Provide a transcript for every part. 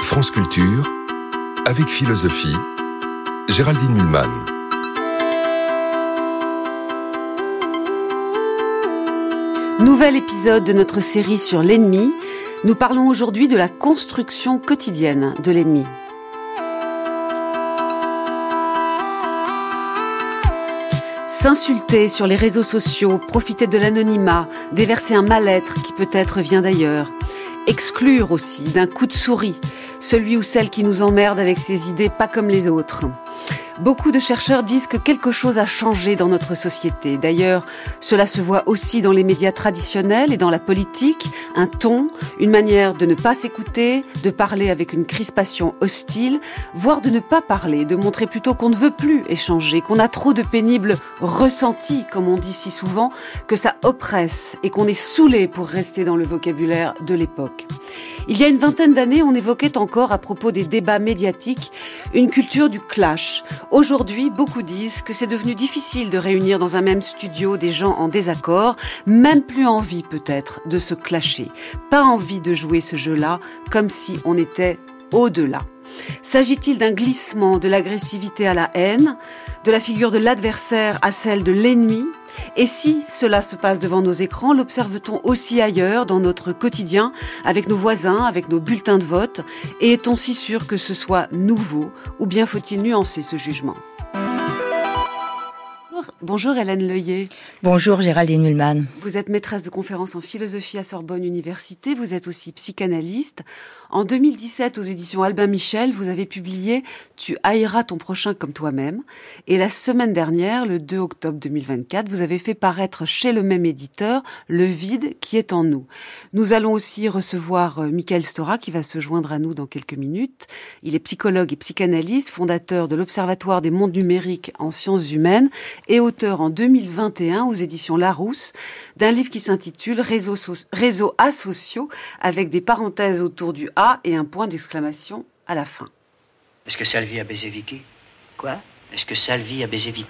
France Culture, avec philosophie, Géraldine Mühlmann. Nouvel épisode de notre série sur l'ennemi. Nous parlons aujourd'hui de la construction quotidienne de l'ennemi. S'insulter sur les réseaux sociaux, profiter de l'anonymat, déverser un mal-être qui peut-être vient d'ailleurs. Exclure aussi d'un coup de souris celui ou celle qui nous emmerde avec ses idées pas comme les autres. Beaucoup de chercheurs disent que quelque chose a changé dans notre société. D'ailleurs, cela se voit aussi dans les médias traditionnels et dans la politique. Un ton, une manière de ne pas s'écouter, de parler avec une crispation hostile, voire de ne pas parler, de montrer plutôt qu'on ne veut plus échanger, qu'on a trop de pénibles ressentis, comme on dit si souvent, que ça oppresse et qu'on est saoulé pour rester dans le vocabulaire de l'époque. Il y a une vingtaine d'années, on évoquait encore à propos des débats médiatiques une culture du clash. Aujourd'hui, beaucoup disent que c'est devenu difficile de réunir dans un même studio des gens en désaccord, même plus envie peut-être de se clasher. Pas envie de jouer ce jeu-là comme si on était au-delà. S'agit-il d'un glissement de l'agressivité à la haine, de la figure de l'adversaire à celle de l'ennemi ? Et si cela se passe devant nos écrans, l'observe-t-on aussi ailleurs, dans notre quotidien, avec nos voisins, avec nos bulletins de vote ? Et est-on si sûr que ce soit nouveau, ou bien faut-il nuancer ce jugement ? Bonjour Hélène Leuillet. Bonjour Géraldine Mühlmann. Vous êtes maîtresse de conférences en philosophie à Sorbonne Université, vous êtes aussi psychanalyste. En 2017, aux éditions Albin Michel, vous avez publié « Tu haïras ton prochain comme toi-même ». Et la semaine dernière, le 2 octobre 2024, vous avez fait paraître chez le même éditeur « Le vide qui est en nous ». Nous allons aussi recevoir Michael Stora, qui va se joindre à nous dans quelques minutes. Il est psychologue et psychanalyste, fondateur de l'Observatoire des mondes numériques en sciences humaines et auteur en 2021 aux éditions Larousse d'un livre qui s'intitule « Réseaux asociaux » avec des parenthèses autour du A et un point d'exclamation à la fin. Est-ce que Salvi a baisé Vicky ? Quoi ? Est-ce que Salvi a baisé Vicky ?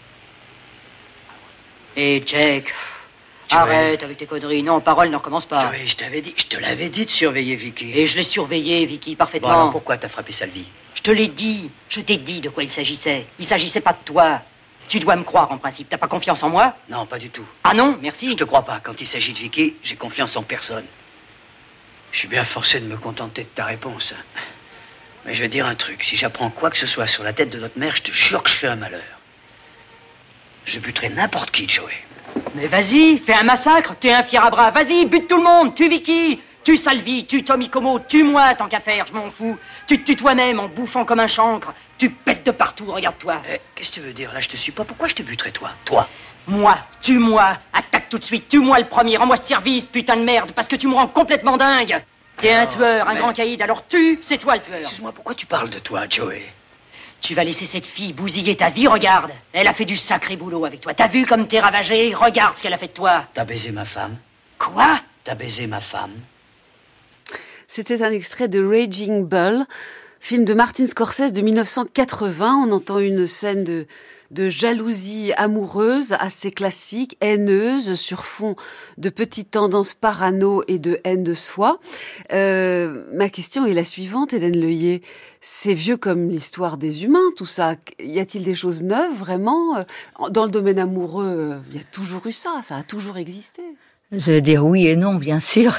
Hé, Jack, arrête avec tes conneries. Non, parole, ne recommence pas. Joey, je te l'avais dit de surveiller Vicky. Et je l'ai surveillé, Vicky, parfaitement. Bon, alors pourquoi t'as frappé Salvi ? Je te l'ai dit, je t'ai dit de quoi il s'agissait. Il s'agissait pas de toi. Tu dois me croire, en principe. T'as pas confiance en moi ? Non, pas du tout. Ah non, merci. Je te crois pas. Quand il s'agit de Vicky, j'ai confiance en personne. Je suis bien forcé de me contenter de ta réponse. Mais je vais dire un truc. Si j'apprends quoi que ce soit sur la tête de notre mère, je te jure que je fais un malheur. Je buterai n'importe qui, Joey. Mais vas-y, fais un massacre. T'es un fier à bras. Vas-y, bute tout le monde. Tue Vicky. Tue Salvi. Tue Tommy Como. Tue-moi, tant qu'à faire. Je m'en fous. Tu te tues toi-même en bouffant comme un chancre. Tu pètes de partout. Regarde-toi. Qu'est-ce que tu veux dire ? Là, je te suis pas. Pourquoi je te buterais, toi ? Toi ? Moi, tue-moi, attaque tout de suite, tue-moi le premier, rends-moi service, putain de merde, parce que tu me rends complètement dingue. T'es un tueur, un grand caïd, alors c'est toi le tueur. Excuse-moi, pourquoi tu parles de toi, Joey ? Tu vas laisser cette fille bousiller ta vie, regarde. Elle a fait du sacré boulot avec toi. T'as vu comme t'es ravagé ? Regarde ce qu'elle a fait de toi. T'as baisé ma femme. Quoi ? T'as baisé ma femme. C'était un extrait de Raging Bull, film de Martin Scorsese de 1980. On entend une scène de jalousie amoureuse assez classique, haineuse, sur fond de petites tendances parano et de haine de soi. Ma question est la suivante, Hélène Leuillet. C'est vieux comme l'histoire des humains, tout ça. Y a-t-il des choses neuves, vraiment ? Dans le domaine amoureux, il y a toujours eu ça a toujours existé. Je veux dire oui et non, bien sûr.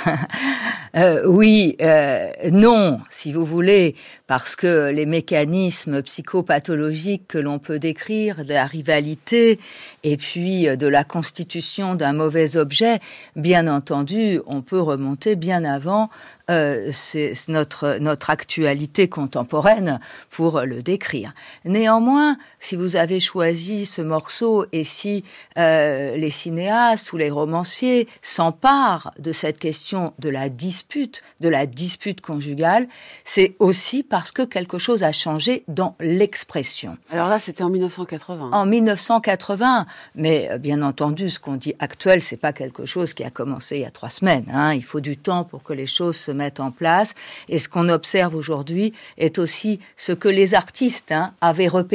Non, si vous voulez, parce que les mécanismes psychopathologiques que l'on peut décrire, de la rivalité et puis de la constitution d'un mauvais objet, bien entendu, on peut remonter bien avant c'est notre actualité contemporaine pour le décrire. Néanmoins, si vous avez choisi ce morceau et si les cinéastes ou les romanciers s'emparent de cette question de la dispute conjugale, c'est aussi parce que quelque chose a changé dans l'expression. Alors là, c'était en 1980. En 1980, mais bien entendu, ce qu'on dit actuel, c'est pas quelque chose qui a commencé il y a 3 semaines. Il faut du temps pour que les choses se mettent en place. Et ce qu'on observe aujourd'hui est aussi ce que les artistes avaient repéré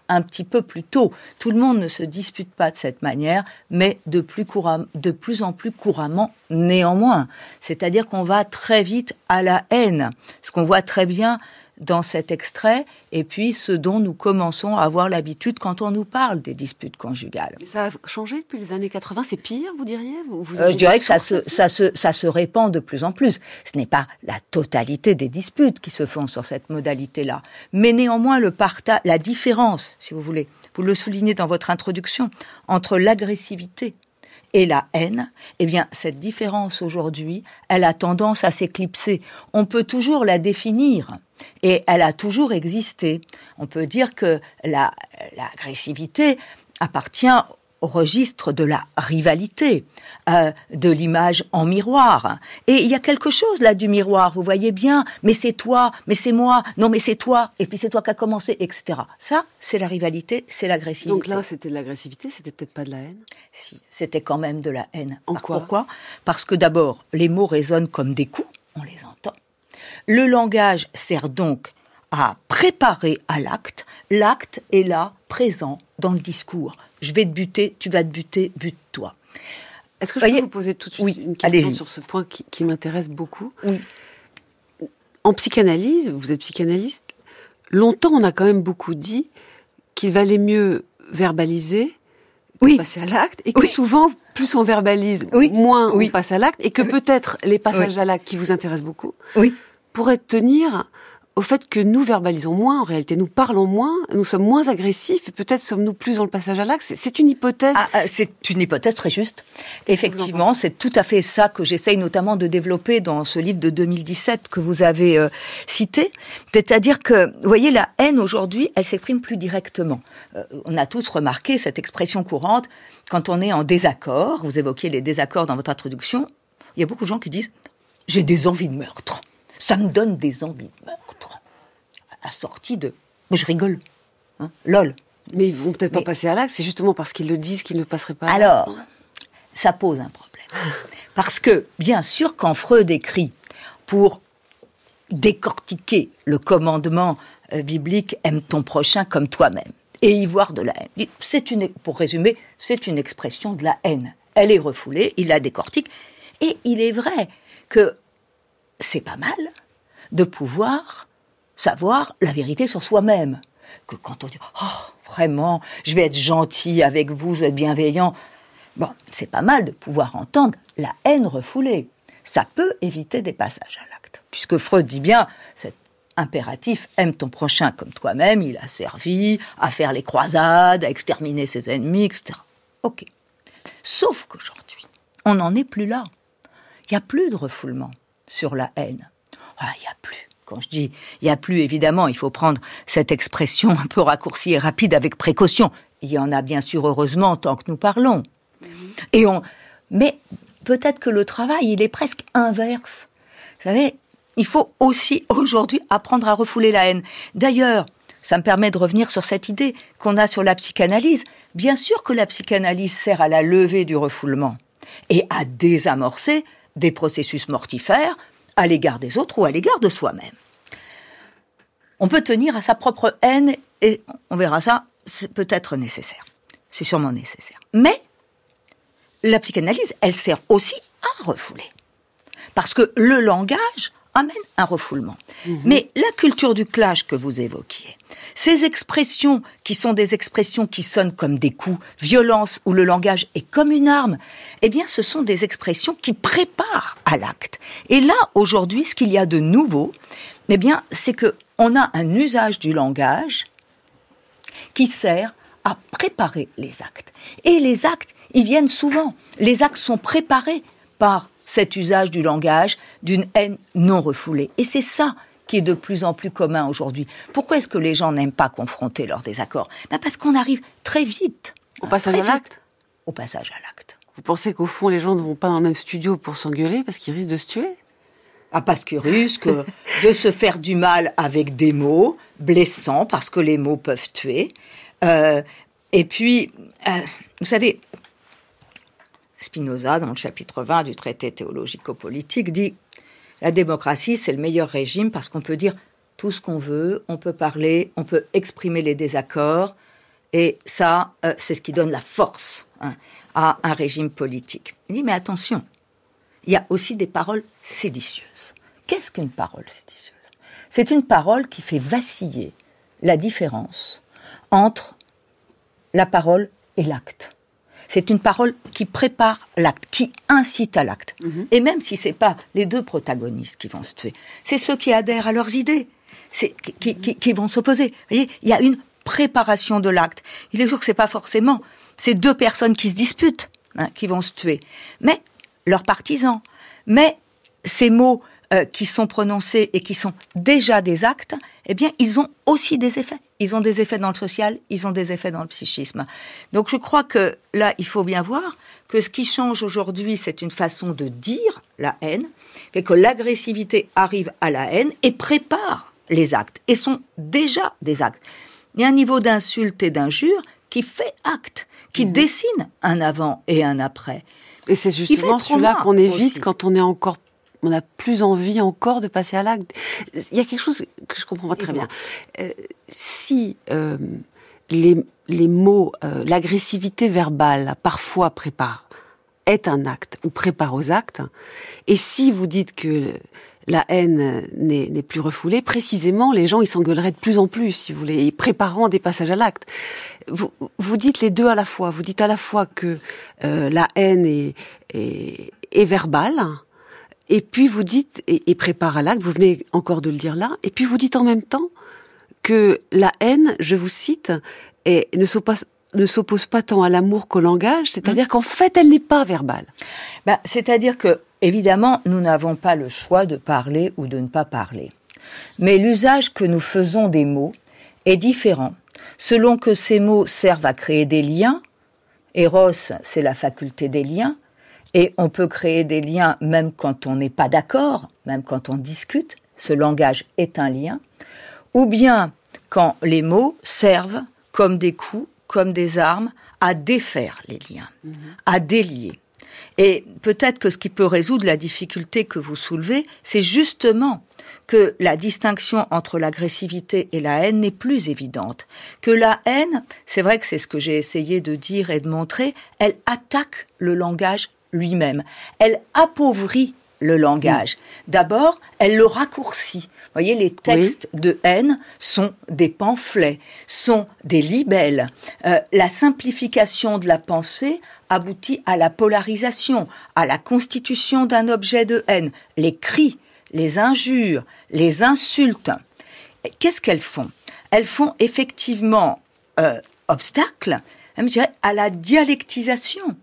un petit peu plus tôt. Tout le monde ne se dispute pas de cette manière, mais de plus en plus couramment néanmoins. C'est-à-dire qu'on va très vite à la haine, ce qu'on voit très bien dans cet extrait, et puis ce dont nous commençons à avoir l'habitude quand on nous parle des disputes conjugales. Mais ça a changé depuis les années 80, c'est pire, vous diriez Je dirais que ça se répand de plus en plus. Ce n'est pas la totalité des disputes qui se font sur cette modalité-là, mais néanmoins la différence, si vous voulez, vous le soulignez dans votre introduction, entre l'agressivité et la haine, eh bien, cette différence aujourd'hui, elle a tendance à s'éclipser. On peut toujours la définir, et elle a toujours existé. On peut dire que l'agressivité appartient au registre de la rivalité, de l'image en miroir. Et il y a quelque chose là du miroir, vous voyez bien, mais c'est toi, mais c'est moi, non mais c'est toi, et puis c'est toi qui as commencé, etc. Ça, c'est la rivalité, c'est l'agressivité. Donc là, c'était de l'agressivité, c'était peut-être pas de la haine ? Si, c'était quand même de la haine. En quoi ? Pourquoi ? Parce que d'abord, les mots résonnent comme des coups, on les entend. Le langage sert donc à préparer à l'acte. L'acte est là, présent dans le discours. Je vais te buter, tu vas te buter, bute-toi. Est-ce que je peux vous poser tout de suite une question allez-y. sur ce point qui m'intéresse beaucoup ? Oui. En psychanalyse, vous êtes psychanalyste, longtemps on a quand même beaucoup dit qu'il valait mieux verbaliser que passer à l'acte, et que souvent, plus on verbalise, moins on passe à l'acte, et que peut-être les passages à l'acte qui vous intéressent beaucoup pourraient tenir au fait que nous verbalisons moins, en réalité. Nous parlons moins, nous sommes moins agressifs, et peut-être sommes-nous plus dans le passage à l'acte. C'est une hypothèse. C'est une hypothèse très juste. Effectivement, c'est tout à fait ça que j'essaye notamment de développer dans ce livre de 2017 que vous avez cité. C'est-à-dire que, vous voyez, la haine aujourd'hui, elle s'exprime plus directement. On a tous remarqué cette expression courante, quand on est en désaccord, vous évoquiez les désaccords dans votre introduction, il y a beaucoup de gens qui disent « j'ai des envies de meurtre ». Ça me donne des envies de meurtre. Assorti de... Mais je rigole. Hein, lol. Mais ils vont peut-être pas passer à l'acte, c'est justement parce qu'ils le disent qu'ils ne passeraient pas à l'acte. Alors, ça pose un problème. Parce que, bien sûr, quand Freud écrit pour décortiquer le commandement biblique « aime ton prochain comme toi-même » et y voir de la haine, pour résumer, c'est une expression de la haine. Elle est refoulée, il la décortique. Et il est vrai que c'est pas mal de pouvoir savoir la vérité sur soi-même. Que quand on dit « Oh, vraiment, je vais être gentil avec vous, je vais être bienveillant », bon, c'est pas mal de pouvoir entendre la haine refoulée. Ça peut éviter des passages à l'acte. Puisque Freud dit bien, cet impératif « aime ton prochain comme toi-même », il a servi à faire les croisades, à exterminer ses ennemis, etc. Ok. Sauf qu'aujourd'hui, on n'en est plus là. Il n'y a plus de refoulement sur la haine. Voilà, il n'y a plus. Quand je dis il n'y a plus, évidemment, il faut prendre cette expression un peu raccourcie et rapide avec précaution. Il y en a bien sûr, heureusement, tant que nous parlons. Mais peut-être que le travail, il est presque inverse. Vous savez, il faut aussi aujourd'hui apprendre à refouler la haine. D'ailleurs, ça me permet de revenir sur cette idée qu'on a sur la psychanalyse. Bien sûr que la psychanalyse sert à la levée du refoulement et à désamorcer des processus mortifères à l'égard des autres ou à l'égard de soi-même. On peut tenir à sa propre haine et on verra ça, c'est peut-être nécessaire. C'est sûrement nécessaire. Mais la psychanalyse, elle sert aussi à refouler. Parce que le langage amène un refoulement. Mais la culture du clash que vous évoquiez, ces expressions qui sont des expressions qui sonnent comme des coups, violence, où le langage est comme une arme, eh bien ce sont des expressions qui préparent à l'acte. Et là, aujourd'hui, ce qu'il y a de nouveau, eh bien, c'est qu'on a un usage du langage qui sert à préparer les actes. Et les actes, ils viennent souvent. Les actes sont préparés par cet usage du langage, d'une haine non refoulée. Et c'est ça qui est de plus en plus commun aujourd'hui. Pourquoi est-ce que les gens n'aiment pas confronter leurs désaccords ? Parce qu'on arrive très vite. Au passage à l'acte ? Au passage à l'acte. Vous pensez qu'au fond, les gens ne vont pas dans le même studio pour s'engueuler parce qu'ils risquent de se tuer ? Parce qu'ils risquent de se faire du mal avec des mots blessants, parce que les mots peuvent tuer. Et puis, vous savez, Spinoza, dans le chapitre 20 du traité théologico-politique, dit « La démocratie, c'est le meilleur régime parce qu'on peut dire tout ce qu'on veut, on peut parler, on peut exprimer les désaccords, Et ça, c'est ce qui donne la force à un régime politique. Il dit, mais attention, il y a aussi des paroles séditieuses. Qu'est-ce qu'une parole séditieuse ? C'est une parole qui fait vaciller la différence entre la parole et l'acte. C'est une parole qui prépare l'acte, qui incite à l'acte. Et même si ce n'est pas les deux protagonistes qui vont se tuer, c'est ceux qui adhèrent à leurs idées, qui vont s'opposer. Vous voyez, il y a une préparation de l'acte. Il est sûr que ce n'est pas forcément ces deux personnes qui se disputent qui vont se tuer, mais leurs partisans. Mais ces mots qui sont prononcés et qui sont déjà des actes, eh bien, ils ont aussi des effets. Ils ont des effets dans le social, ils ont des effets dans le psychisme. Donc je crois que là, il faut bien voir que ce qui change aujourd'hui, c'est une façon de dire la haine, et que l'agressivité arrive à la haine et prépare les actes, et sont déjà des actes. Il y a un niveau d'insulte et d'injure qui fait acte, qui dessine un avant et un après. Et c'est justement celui-là qu'on évite quand on n'a plus envie encore de passer à l'acte. Il y a quelque chose que je comprends pas très bien. Si les mots, l'agressivité verbale, parfois est un acte ou prépare aux actes, et si vous dites que la haine n'est plus refoulée, précisément, les gens, ils s'engueuleraient de plus en plus, si vous voulez, et préparant des passages à l'acte. Vous dites les deux à la fois. Vous dites à la fois que la haine est verbale, et puis vous dites, et prépare à l'acte, vous venez encore de le dire là, et puis vous dites en même temps que la haine, je vous cite, ne s'oppose pas tant à l'amour qu'au langage, c'est-à-dire qu'en fait, elle n'est pas verbale. C'est-à-dire que, évidemment, nous n'avons pas le choix de parler ou de ne pas parler. Mais l'usage que nous faisons des mots est différent, selon que ces mots servent à créer des liens. Eros, c'est la faculté des liens. Et on peut créer des liens même quand on n'est pas d'accord, même quand on discute. Ce langage est un lien. Ou bien quand les mots servent comme des coups, comme des armes, à défaire les liens, à délier. Et peut-être que ce qui peut résoudre la difficulté que vous soulevez, c'est justement que la distinction entre l'agressivité et la haine n'est plus évidente. Que la haine, c'est vrai que c'est ce que j'ai essayé de dire et de montrer, elle attaque le langage lui-même. Elle appauvrit le langage. D'abord, elle le raccourcit. Vous voyez, les textes de haine sont des pamphlets, sont des libelles. La simplification de la pensée aboutit à la polarisation, à la constitution d'un objet de haine. Les cris, les injures, les insultes. Qu'est-ce qu'elles font ? Elles font effectivement obstacle, même, je dirais, à la dialectisation.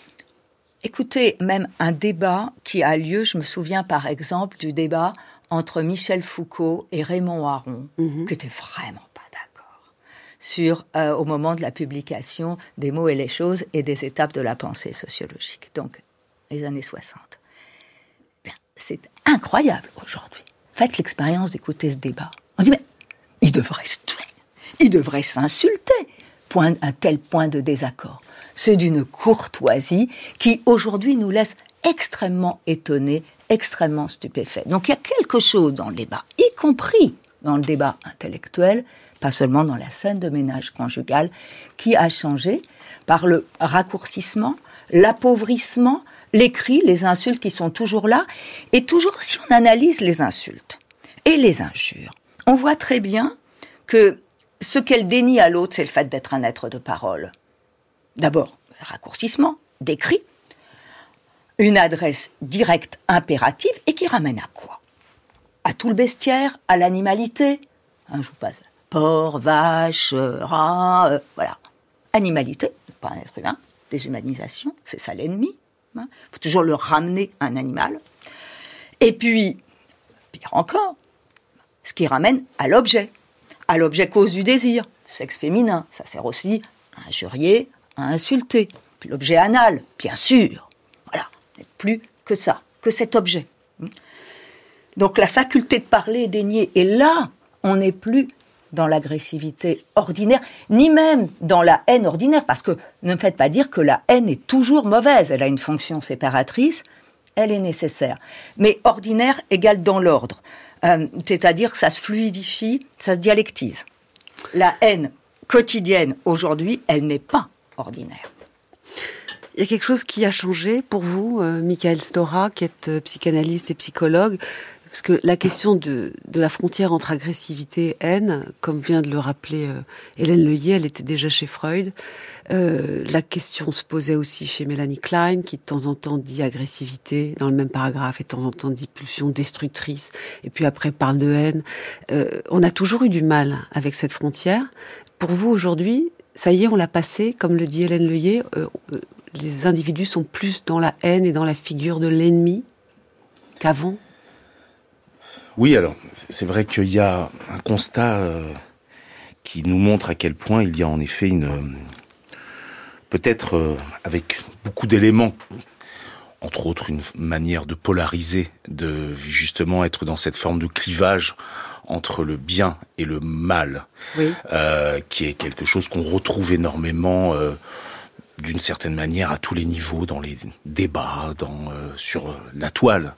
Écoutez, même un débat qui a lieu, je me souviens par exemple du débat entre Michel Foucault et Raymond Aron, qui n'étaient vraiment pas d'accord au moment de la publication des mots et les choses et des étapes de la pensée sociologique, donc les années 60. Bien, c'est incroyable aujourd'hui. Faites l'expérience d'écouter ce débat. On dit, mais ils devraient se tuer, ils devraient s'insulter, un tel point de désaccord. C'est d'une courtoisie qui, aujourd'hui, nous laisse extrêmement étonnés, extrêmement stupéfaits. Donc, il y a quelque chose dans le débat, y compris dans le débat intellectuel, pas seulement dans la scène de ménage conjugal, qui a changé par le raccourcissement, l'appauvrissement, les cris, les insultes qui sont toujours là. Et toujours, si on analyse les insultes et les injures, on voit très bien que ce qu'elle dénie à l'autre, c'est le fait d'être un être de parole. D'abord, raccourcissement, des cris, une adresse directe, impérative, et qui ramène à quoi ? À tout le bestiaire, à l'animalité. Je vous passe porc, vache, rat, voilà. Animalité, pas un être humain, déshumanisation, c'est ça l'ennemi. Il faut toujours le ramener à un animal. Et puis, pire encore, ce qui ramène à l'objet cause du désir, sexe féminin, ça sert aussi à injurier, à insulter. Puis l'objet anal, bien sûr. Voilà, plus que ça, que cet objet. Donc la faculté de parler est déniée. Et là, on n'est plus dans l'agressivité ordinaire, ni même dans la haine ordinaire, parce que ne me faites pas dire que la haine est toujours mauvaise. Elle a une fonction séparatrice, elle est nécessaire. Mais ordinaire égale dans l'ordre. C'est-à-dire que ça se fluidifie, ça se dialectise. La haine, quotidienne. Aujourd'hui, elle n'est pas ordinaire. Il y a quelque chose qui a changé pour vous, Michael Stora, qui êtes psychanalyste et psychologue, parce que la question de la frontière entre agressivité et haine, comme vient de le rappeler Hélène Leuillet, elle était déjà chez Freud. La question se posait aussi chez Mélanie Klein, qui de temps en temps dit agressivité dans le même paragraphe et de temps en temps dit pulsion destructrice, et puis après parle de haine. On a toujours eu du mal avec cette frontière. Pour vous, aujourd'hui, ça y est, on l'a passé, comme le dit Hélène Leuillet, les individus sont plus dans la haine et dans la figure de l'ennemi qu'avant ? Oui, alors, c'est vrai qu'il y a un constat qui nous montre à quel point il y a en effet peut-être avec beaucoup d'éléments, entre autres une manière de polariser, de justement être dans cette forme de clivage entre le bien et le mal, oui. Qui est quelque chose qu'on retrouve énormément d'une certaine manière à tous les niveaux, dans les débats, sur la toile,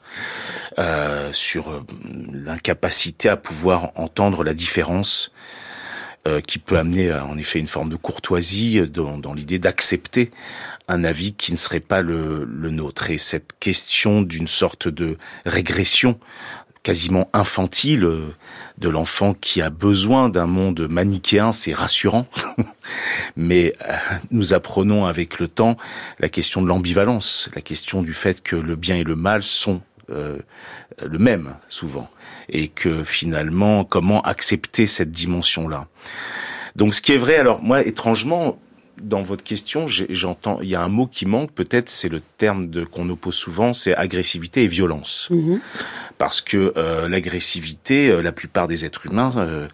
sur l'incapacité à pouvoir entendre la différence, qui peut amener en effet une forme de courtoisie dans l'idée d'accepter un avis qui ne serait pas le nôtre. Et cette question d'une sorte de régression quasiment infantile de l'enfant qui a besoin d'un monde manichéen, c'est rassurant. Mais nous apprenons avec le temps la question de l'ambivalence, la question du fait que le bien et le mal sont le même souvent, et que finalement, comment accepter cette dimension-là. Donc ce qui est vrai, alors moi, étrangement, dans votre question, j'entends, il y a un mot qui manque, peut-être c'est le terme qu'on oppose souvent, c'est agressivité et violence. Mmh. Parce que l'agressivité, la plupart des êtres humains,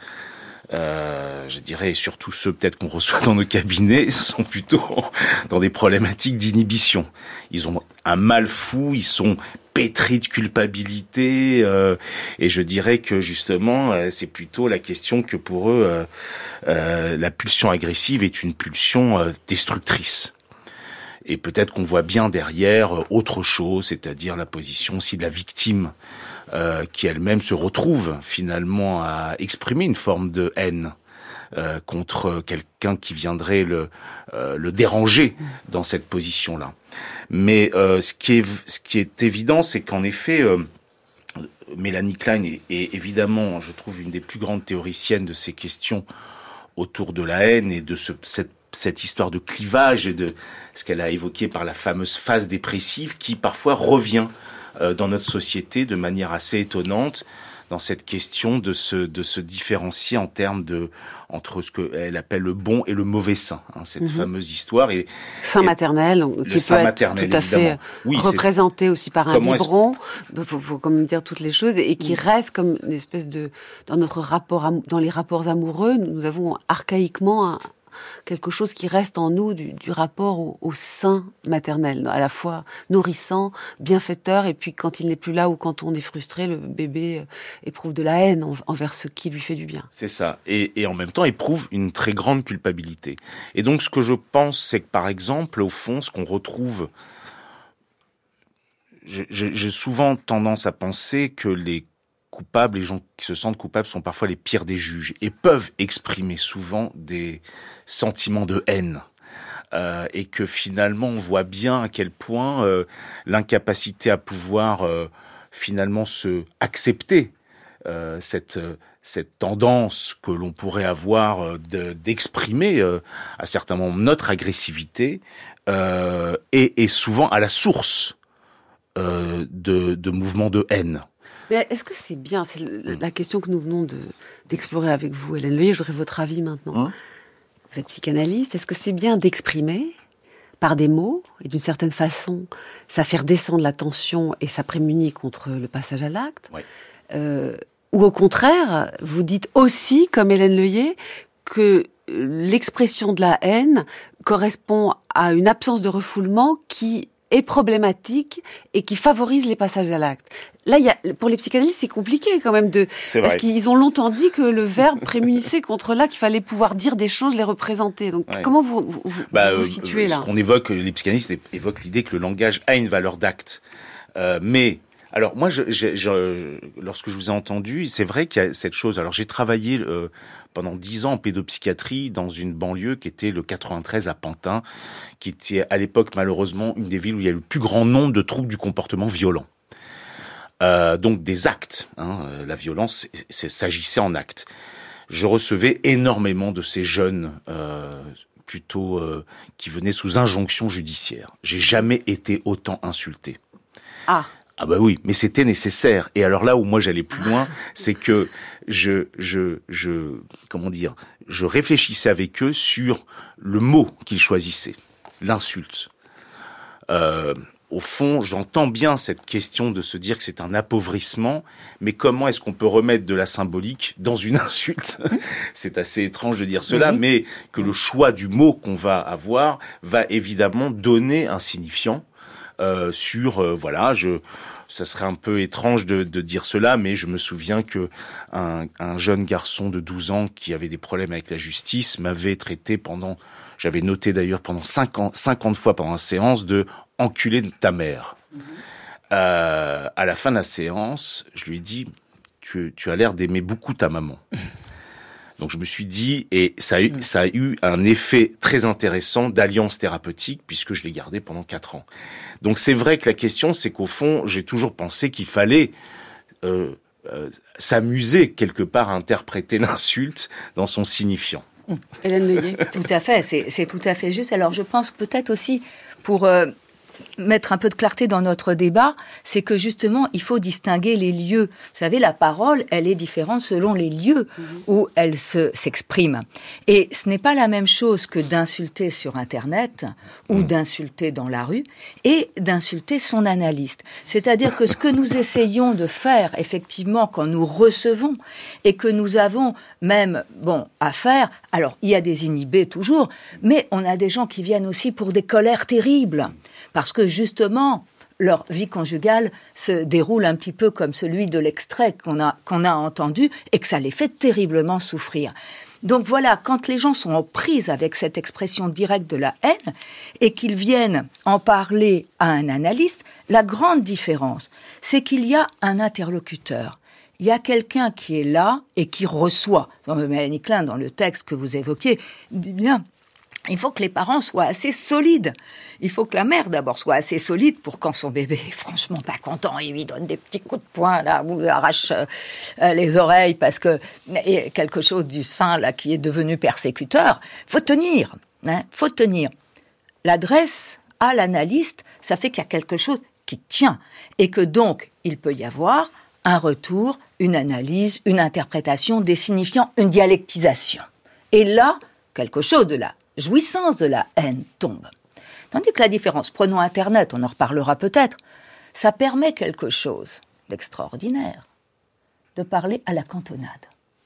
je dirais, et surtout ceux peut-être qu'on reçoit dans nos cabinets, sont plutôt dans des problématiques d'inhibition. Ils ont un mal fou, ils sont pétris de culpabilité, et je dirais que justement, c'est plutôt la question que pour eux, la pulsion agressive est une pulsion destructrice. Et peut-être qu'on voit bien derrière autre chose, c'est-à-dire la position aussi de la victime, qui elle-même se retrouve finalement à exprimer une forme de haine contre quelqu'un qui viendrait le déranger dans cette position-là. Mais ce qui est évident, c'est qu'en effet, Mélanie Klein est évidemment, je trouve, une des plus grandes théoriciennes de ces questions autour de la haine et de cette histoire de clivage et de ce qu'elle a évoqué par la fameuse phase dépressive qui parfois revient dans notre société de manière assez étonnante dans cette question de se différencier en termes entre ce qu'elle appelle le bon et le mauvais sein, cette fameuse histoire. Sein maternel, qui peut être tout à fait représenté aussi par un biberon, faut comme dire toutes les choses, et qui reste comme une espèce de... Dans notre rapport, dans les rapports amoureux, nous avons archaïquement quelque chose qui reste en nous du rapport au sein maternel, à la fois nourrissant, bienfaiteur, et puis quand il n'est plus là ou quand on est frustré, le bébé éprouve de la haine envers ce qui lui fait du bien. C'est ça, et en même temps éprouve une très grande culpabilité. Et donc ce que je pense, c'est que par exemple, au fond, ce qu'on retrouve... J'ai souvent tendance à penser que les coupables, les gens qui se sentent coupables sont parfois les pires des juges et peuvent exprimer souvent des sentiments de haine. Et que finalement on voit bien à quel point l'incapacité à pouvoir finalement se accepter cette tendance que l'on pourrait avoir d'exprimer à certains moments notre agressivité est souvent à la source de mouvements de haine. Mais est-ce que c'est bien, c'est la question que nous venons d'explorer avec vous, Hélène Leuillet, j'aurais votre avis maintenant. Vous êtes psychanalyste, est-ce que c'est bien d'exprimer par des mots, et d'une certaine façon, ça fait redescendre la tension et ça prémunit contre le passage à l'acte, ou au contraire, vous dites aussi, comme Hélène Leuillet, que l'expression de la haine correspond à une absence de refoulement qui est problématique et qui favorise les passages à l'acte. Là, pour les psychanalystes, c'est compliqué quand même parce qu'ils ont longtemps dit que le verbe prémunissait contre l'acte, qu'il fallait pouvoir dire des choses, les représenter. Donc, comment vous situez là ? Ce qu'on évoque, les psychanalystes évoquent l'idée que le langage a une valeur d'acte. Mais Alors moi, lorsque je vous ai entendu, c'est vrai qu'il y a cette chose. Alors j'ai travaillé pendant 10 ans en pédopsychiatrie dans une banlieue qui était le 93 à Pantin, qui était à l'époque malheureusement une des villes où il y a le plus grand nombre de troubles du comportement violent. Donc des actes, la violence s'agissait en actes. Je recevais énormément de ces jeunes plutôt qui venaient sous injonction judiciaire. J'ai jamais été autant insulté. Ah bah oui, mais c'était nécessaire. Et alors là où moi j'allais plus loin, c'est que je réfléchissais avec eux sur le mot qu'ils choisissaient, l'insulte. Au fond, j'entends bien cette question de se dire que c'est un appauvrissement, mais comment est-ce qu'on peut remettre de la symbolique dans une insulte ? C'est assez étrange de dire cela, mais que le choix du mot qu'on va avoir va évidemment donner un signifiant. Ça serait un peu étrange de dire cela, mais je me souviens que un jeune garçon de 12 ans qui avait des problèmes avec la justice m'avait traité j'avais noté d'ailleurs pendant 50 fois pendant la séance de enculé de ta mère. À la fin de la séance, je lui ai dit, tu as l'air d'aimer beaucoup ta maman. Donc je me suis dit, et ça a eu un effet très intéressant d'alliance thérapeutique, puisque je l'ai gardé pendant 4 ans. Donc c'est vrai que la question, c'est qu'au fond, j'ai toujours pensé qu'il fallait s'amuser quelque part à interpréter l'insulte dans son signifiant. Hélène Leuillet. Tout à fait, c'est tout à fait juste. Alors je pense peut-être aussi, pour mettre un peu de clarté dans notre débat, c'est que justement, il faut distinguer les lieux. Vous savez, la parole, elle est différente selon les lieux où elle s'exprime. Et ce n'est pas la même chose que d'insulter sur Internet ou d'insulter dans la rue et d'insulter son analyste. C'est-à-dire que ce que nous essayons de faire, effectivement, quand nous recevons et que nous avons même, à faire, alors il y a des inhibés toujours, mais on a des gens qui viennent aussi pour des colères terribles. Parce que justement, leur vie conjugale se déroule un petit peu comme celui de l'extrait qu'on a entendu et que ça les fait terriblement souffrir. Donc voilà, quand les gens sont en prise avec cette expression directe de la haine et qu'ils viennent en parler à un analyste, la grande différence, c'est qu'il y a un interlocuteur. Il y a quelqu'un qui est là et qui reçoit. Mélanie Klein, dans le texte que vous évoquiez, dit bien... Il faut que les parents soient assez solides. Il faut que la mère, d'abord, soit assez solide pour quand son bébé est franchement pas content, il lui donne des petits coups de poing, là, ou lui arrache les oreilles parce que il y a quelque chose du sein, là, qui est devenu persécuteur. Faut tenir, faut tenir. L'adresse à l'analyste, ça fait qu'il y a quelque chose qui tient. Et que donc, il peut y avoir un retour, une analyse, une interprétation, des signifiants, une dialectisation. Et là, quelque chose de la jouissance de la haine tombe. Tandis que la différence, prenons Internet, on en reparlera peut-être, ça permet quelque chose d'extraordinaire, de parler à la cantonade.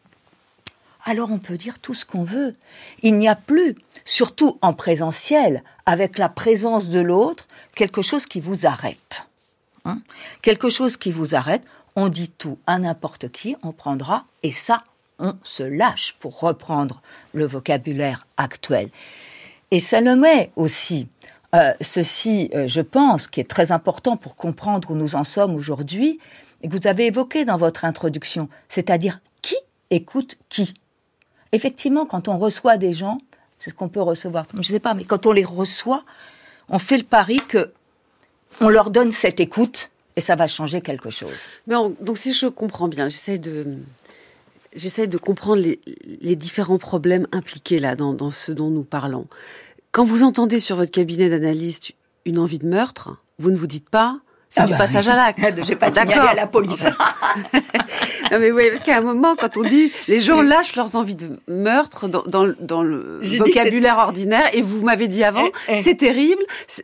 Alors on peut dire tout ce qu'on veut. Il n'y a plus, surtout en présentiel, avec la présence de l'autre, quelque chose qui vous arrête. Quelque chose qui vous arrête, on dit tout à n'importe qui, on prendra, et ça, on se lâche, pour reprendre le vocabulaire actuel. Et ça le met aussi, ceci, je pense, qui est très important pour comprendre où nous en sommes aujourd'hui, et que vous avez évoqué dans votre introduction, c'est-à-dire qui écoute qui. Effectivement, quand on reçoit des gens, c'est ce qu'on peut recevoir, je ne sais pas, mais quand on les reçoit, on fait le pari qu'on leur donne cette écoute, et ça va changer quelque chose. Mais donc si je comprends bien, j'essaie de comprendre les différents problèmes impliqués là dans ce dont nous parlons. Quand vous entendez sur votre cabinet d'analyste une envie de meurtre, vous ne vous dites pas c'est du passage à l'acte. J'ai pas signalé à la police. Non mais oui, parce qu'à un moment, quand on dit les gens lâchent leurs envies de meurtre dans le vocabulaire ordinaire, et vous m'avez dit avant, c'est terrible,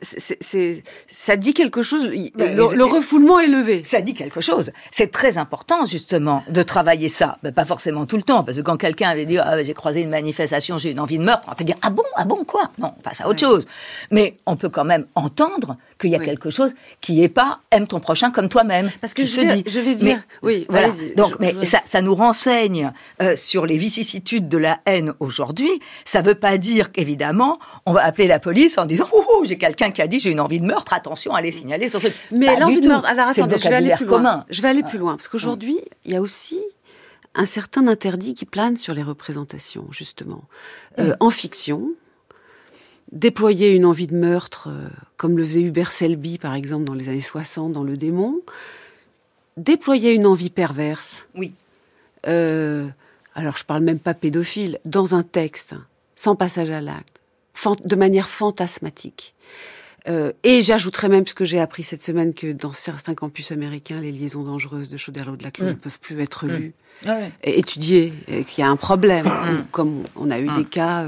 ça dit quelque chose, le refoulement est levé. Ça dit quelque chose. C'est très important, justement, de travailler ça. Mais pas forcément tout le temps, parce que quand quelqu'un avait dit j'ai croisé une manifestation, j'ai une envie de meurtre, on peut dire ah bon quoi. Non, on passe à autre chose. Mais on peut quand même entendre qu'il y a quelque chose qui est pas aime ton prochain comme toi-même. Parce que je vais dire, voilà. Donc mais ça nous renseigne sur les vicissitudes de la haine aujourd'hui. Ça veut pas dire qu'évidemment, on va appeler la police en disant j'ai quelqu'un qui a dit j'ai une envie de meurtre, attention, allez signaler ce truc. Mais l'envie de meurtre, alors c'est attendez, le vocabulaire commun. Je vais aller plus loin, parce qu'aujourd'hui, il y a aussi un certain interdit qui plane sur les représentations, justement. En fiction, déployer une envie de meurtre, comme le faisait Hubert Selby, par exemple, dans les années 60, dans Le Démon, déployer une envie perverse. Oui. Alors, je parle même pas pédophile, dans un texte, sans passage à l'acte, de manière fantasmatique. Et j'ajouterais même, parce que j'ai appris cette semaine que dans certains campus américains, les liaisons dangereuses de Chauderlot-de-Laclos ne peuvent plus être lues, et étudiées, et qu'il y a un problème. Comme on a eu des cas,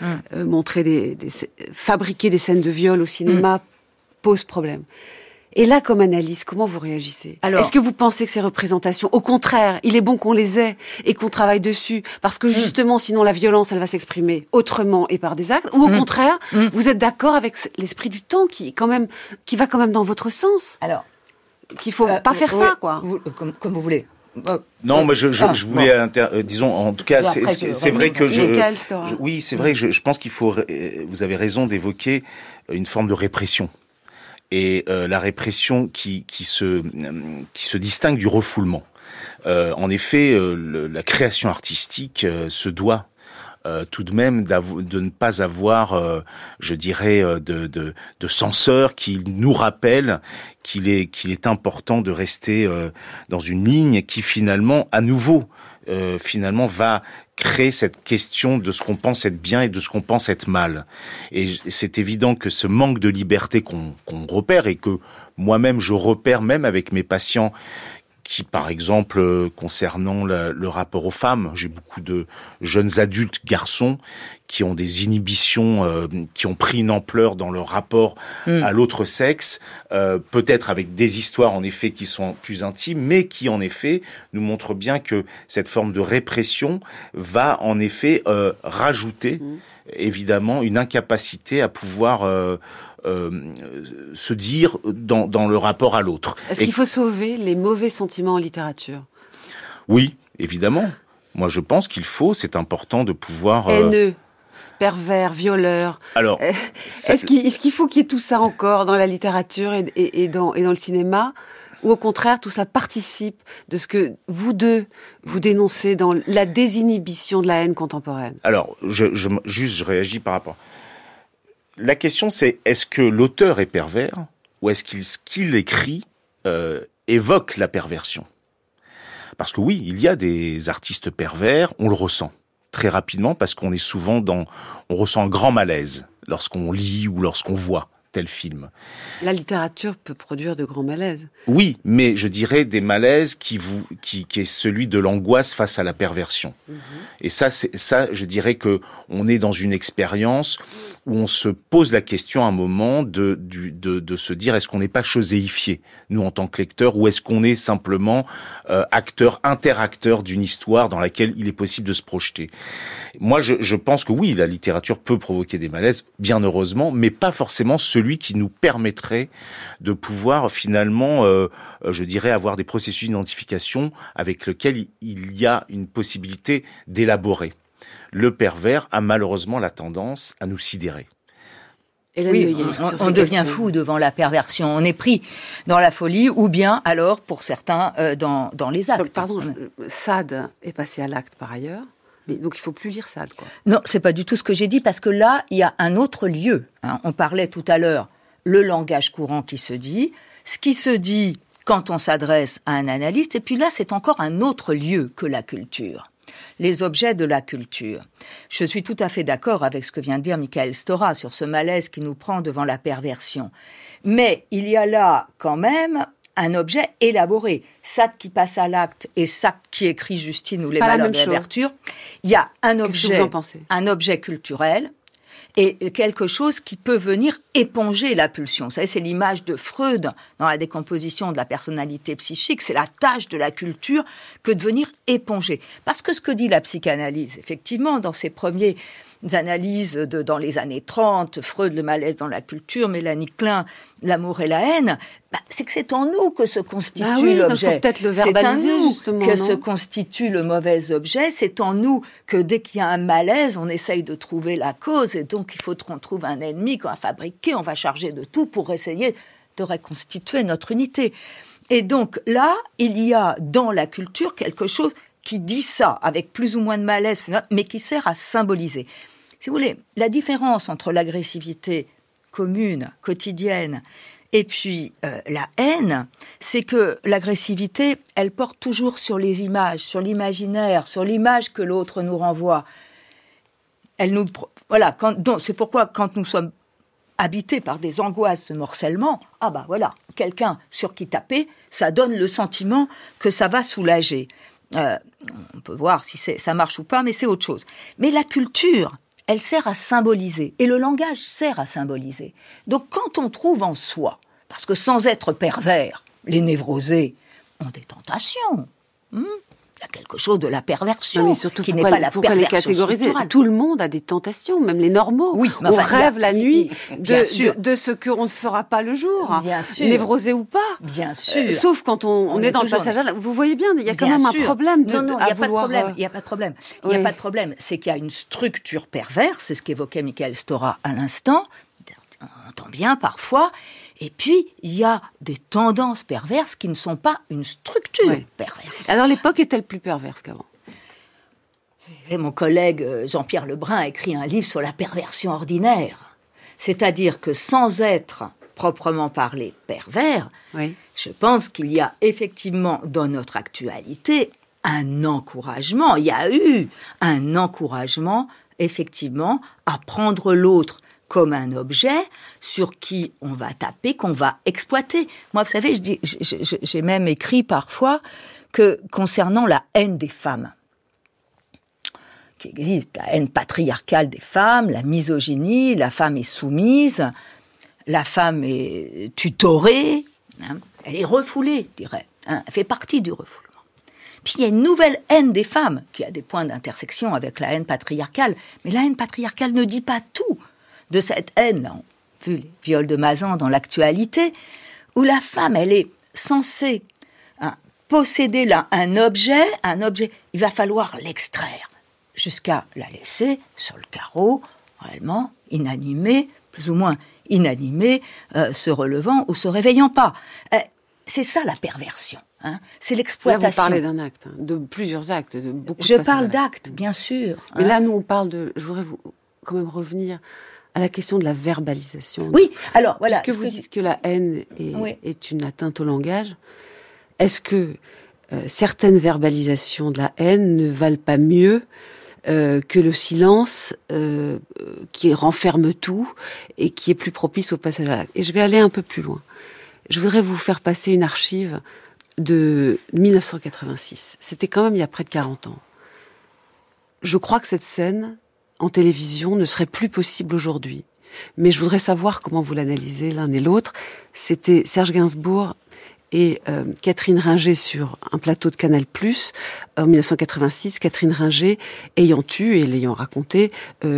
fabriquer des scènes de viol au cinéma pose problème. Et là, comme analyse, comment vous réagissez ? Alors, est-ce que vous pensez que ces représentations, au contraire, il est bon qu'on les ait et qu'on travaille dessus, parce que justement, sinon la violence, elle va s'exprimer autrement et par des actes, ou au contraire, vous êtes d'accord avec l'esprit du temps qui va quand même dans votre sens ? Alors, qu'il faut pas faire ça, quoi. Comme vous voulez. Non, moi je voulais, disons, en tout cas, c'est vrai que oui, c'est vrai, je pense qu'il faut, vous avez raison d'évoquer une forme de répression. Et la répression qui se distingue du refoulement. En effet, la création artistique se doit tout de même de ne pas avoir, je dirais, de censeur qui nous rappelle qu'il est important de rester dans une ligne qui finalement, à nouveau, va créer cette question de ce qu'on pense être bien et de ce qu'on pense être mal. Et c'est évident que ce manque de liberté qu'on repère, et que moi-même je repère même avec mes patients qui, par exemple, concernant le rapport aux femmes, j'ai beaucoup de jeunes adultes garçons qui ont des inhibitions, qui ont pris une ampleur dans leur rapport à l'autre sexe, peut-être avec des histoires en effet qui sont plus intimes, mais qui en effet nous montrent bien que cette forme de répression va en effet rajouter évidemment une incapacité à pouvoir se dire dans le rapport à l'autre. Est-ce qu'il faut sauver les mauvais sentiments en littérature ? Oui, évidemment. Moi, je pense qu'il faut, c'est important de pouvoir... Haineux, pervers, violeur. Alors, est-ce qu'il faut qu'il y ait tout ça encore dans la littérature et dans le cinéma ? Ou au contraire, tout ça participe de ce que vous deux, vous dénoncez dans la désinhibition de la haine contemporaine ? Alors, je réagis par rapport... La question, c'est est-ce que l'auteur est pervers ou est-ce qu'il écrit évoque la perversion ? Parce que oui, il y a des artistes pervers, on le ressent très rapidement parce qu'on est souvent on ressent un grand malaise lorsqu'on lit ou lorsqu'on voit tel film. La littérature peut produire de grands malaises. Oui, mais je dirais des malaises qui est celui de l'angoisse face à la perversion. Et ça, je dirais que on est dans une expérience où on se pose la question à un moment de se dire est-ce qu'on n'est pas choséifié, nous en tant que lecteurs, ou est-ce qu'on est simplement interacteur d'une histoire dans laquelle il est possible de se projeter. Moi, je pense que oui, la littérature peut provoquer des malaises, bien heureusement, mais pas forcément celui qui nous permettrait de pouvoir finalement, je dirais, avoir des processus d'identification avec lesquels il y a une possibilité d'élaborer. Le pervers a malheureusement la tendance à nous sidérer. Oui, on devient fou devant la perversion. On est pris dans la folie, ou bien alors, pour certains, dans les actes. Pardon, Sade est passé à l'acte par ailleurs. Mais donc il ne faut plus lire Sade, quoi. Non, c'est pas du tout ce que j'ai dit, parce que là, il y a un autre lieu. On parlait tout à l'heure, le langage courant qui se dit, ce qui se dit quand on s'adresse à un analyste, et puis là, c'est encore un autre lieu que la culture. Les objets de la culture. Je suis tout à fait d'accord avec ce que vient de dire Michael Stora sur ce malaise qui nous prend devant la perversion. Mais il y a là, quand même, un objet élaboré. Sade qui passe à l'acte et Sade qui écrit Justine ou les Malheurs de la Verture. Il y a un objet culturel et quelque chose qui peut venir éponger la pulsion. Vous savez, c'est l'image de Freud dans la décomposition de la personnalité psychique. C'est la tâche de la culture que de venir éponger. Parce que ce que dit la psychanalyse, effectivement, dans ses premiers analyses dans les années 30, Freud, le malaise dans la culture, Mélanie Klein, l'amour et la haine, c'est que c'est en nous que se constitue l'objet. Il faut peut-être le verbaliser, justement. C'est en nous que se constitue le mauvais objet, c'est en nous que dès qu'il y a un malaise, on essaye de trouver la cause, et donc il faut qu'on trouve un ennemi qu'on va fabriquer, on va charger de tout pour essayer de reconstituer notre unité. Et donc là, il y a dans la culture quelque chose qui dit ça, avec plus ou moins de malaise, mais qui sert à symboliser. Si vous voulez, la différence entre l'agressivité commune, quotidienne, et puis la haine, c'est que l'agressivité, elle porte toujours sur les images, sur l'imaginaire, sur l'image que l'autre nous renvoie. C'est pourquoi quand nous sommes habités par des angoisses de morcellement, quelqu'un sur qui taper, ça donne le sentiment que ça va soulager. On peut voir si ça marche ou pas, mais c'est autre chose. Mais la culture, elle sert à symboliser, et le langage sert à symboliser. Donc quand on trouve en soi, parce que sans être pervers, les névrosés ont des tentations, il y a quelque chose de la perversion, mais surtout, qui n'est pas la perversion les catégoriser structurelle. Tout le monde a des tentations, même les normaux. Oui, on rêve la nuit de ce qu'on ne fera pas le jour, bien sûr. Névrosé ou pas. Bien sûr. Sauf quand on est dans le passage. Vous voyez bien, il y a quand même un problème. Il n'y a pas de problème. Il n'y a pas de problème. C'est qu'il y a une structure perverse, c'est ce qu'évoquait Michael Stora à l'instant. On entend bien parfois. Et puis, il y a des tendances perverses qui ne sont pas une structure perverse. Alors, l'époque est-elle plus perverse qu'avant ? Et mon collègue Jean-Pierre Lebrun a écrit un livre sur la perversion ordinaire. C'est-à-dire que sans être proprement parlé pervers, je pense qu'il y a effectivement dans notre actualité un encouragement. Il y a eu un encouragement, effectivement, à prendre l'autre comme un objet sur qui on va taper, qu'on va exploiter. Moi, vous savez, j'ai même écrit parfois que concernant la haine des femmes, qui existe, la haine patriarcale des femmes, la misogynie, la femme est soumise, la femme est tutorée, elle est refoulée, je dirais, elle fait partie du refoulement. Puis il y a une nouvelle haine des femmes, qui a des points d'intersection avec la haine patriarcale, mais la haine patriarcale ne dit pas tout de cette haine, on a vu les viols de Mazan dans l'actualité, où la femme, elle est censée posséder là un objet, il va falloir l'extraire, jusqu'à la laisser sur le carreau, réellement inanimée, plus ou moins inanimée, se relevant ou se réveillant pas. C'est ça la perversion. C'est l'exploitation. Là, vous parlez d'un acte, de plusieurs actes, de beaucoup de Je parle d'actes, bien sûr. Mais là, nous, on parle de... Je voudrais quand même revenir à la question de la verbalisation. Oui, alors voilà. Puisque vous dites que la haine est une atteinte au langage, est-ce que certaines verbalisations de la haine ne valent pas mieux que le silence qui renferme tout et qui est plus propice au passage à l'acte? Et je vais aller un peu plus loin. Je voudrais vous faire passer une archive de 1986. C'était quand même il y a près de 40 ans. Je crois que cette scène en télévision ne serait plus possible aujourd'hui. Mais je voudrais savoir comment vous l'analysez l'un et l'autre. C'était Serge Gainsbourg et Catherine Ringer sur un plateau de Canal+, en 1986, Catherine Ringer ayant eu et l'ayant raconté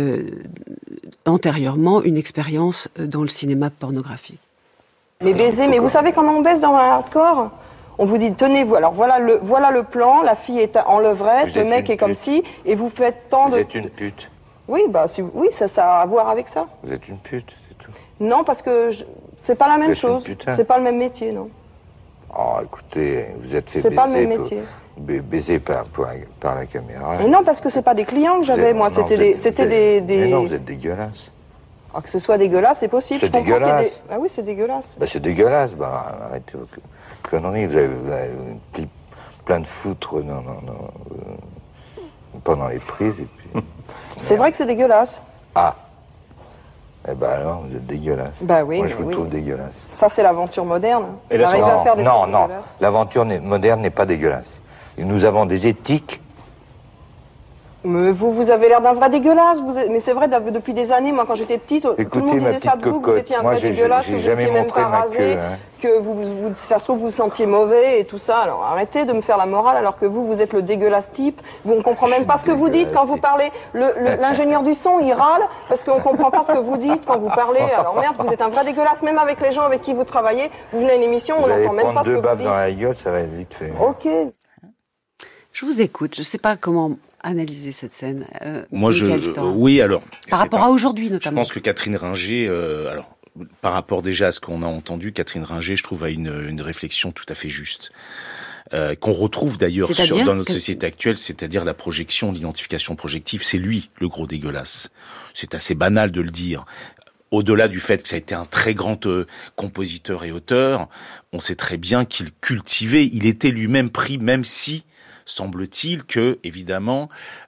antérieurement une expérience dans le cinéma pornographique. Les baisers, mais vous savez comment on baise dans un hardcore ? On vous dit, tenez-vous, alors voilà le plan, la fille est en levrette, le mec est comme ci, et vous faites tant de... Vous êtes une pute. Oui, oui, ça a à voir avec ça. Vous êtes une pute, c'est tout. Non, parce que c'est pas la même chose. C'est pas le même métier, non. Oh, écoutez, vous êtes fait baiser. C'est pas le même métier. Baiser par la caméra. Mais non, parce que c'est pas des clients que j'avais, moi, c'était des... Mais non, vous êtes dégueulasse. Ah, que ce soit dégueulasse, c'est possible. C'est dégueulasse. Ah oui, c'est dégueulasse. C'est dégueulasse. Arrêtez vos conneries. Vous avez pris plein de foutre pendant les prises. Et puis... C'est vrai que c'est dégueulasse. Ah. Eh ben alors, vous êtes dégueulasse. Bah oui. Moi, je vous trouve dégueulasse. Ça, c'est l'aventure moderne. Et non, l'aventure moderne n'est pas dégueulasse. Et nous avons des éthiques Mais vous avez l'air d'un vrai dégueulasse. Mais c'est vrai, depuis des années, moi, quand j'étais petite, écoutez, tout le monde disait ça de vous, que vous étiez un vrai dégueulasse, que vous n'étiez même pas rasé, que ça se trouve, vous sentiez mauvais et tout ça. Alors arrêtez de me faire la morale alors que vous êtes le dégueulasse type. On ne comprend même pas ce que vous dites quand vous parlez. L'ingénieur du son, il râle parce qu'on ne comprend pas ce que vous dites quand vous parlez. Alors merde, vous êtes un vrai dégueulasse, même avec les gens avec qui vous travaillez. Vous venez à une émission, on n'entend même pas ce que vous dites. Vous allez prendre 2 baffes dans la gueule, ça va être vite fait. Ok. Je vous écoute, je ne sais pas comment analyser cette scène. Moi, oui, alors... Par rapport à aujourd'hui, notamment. Je pense que Catherine Ringer, par rapport déjà à ce qu'on a entendu, Catherine Ringer, je trouve, a une réflexion tout à fait juste. Qu'on retrouve d'ailleurs dans notre société actuelle, c'est-à-dire la projection, l'identification projective, c'est lui, le gros dégueulasse. C'est assez banal de le dire. Au-delà du fait que ça a été un très grand compositeur et auteur, on sait très bien qu'il cultivait, il était lui-même pris, même si... semble-t-il que, évidemment,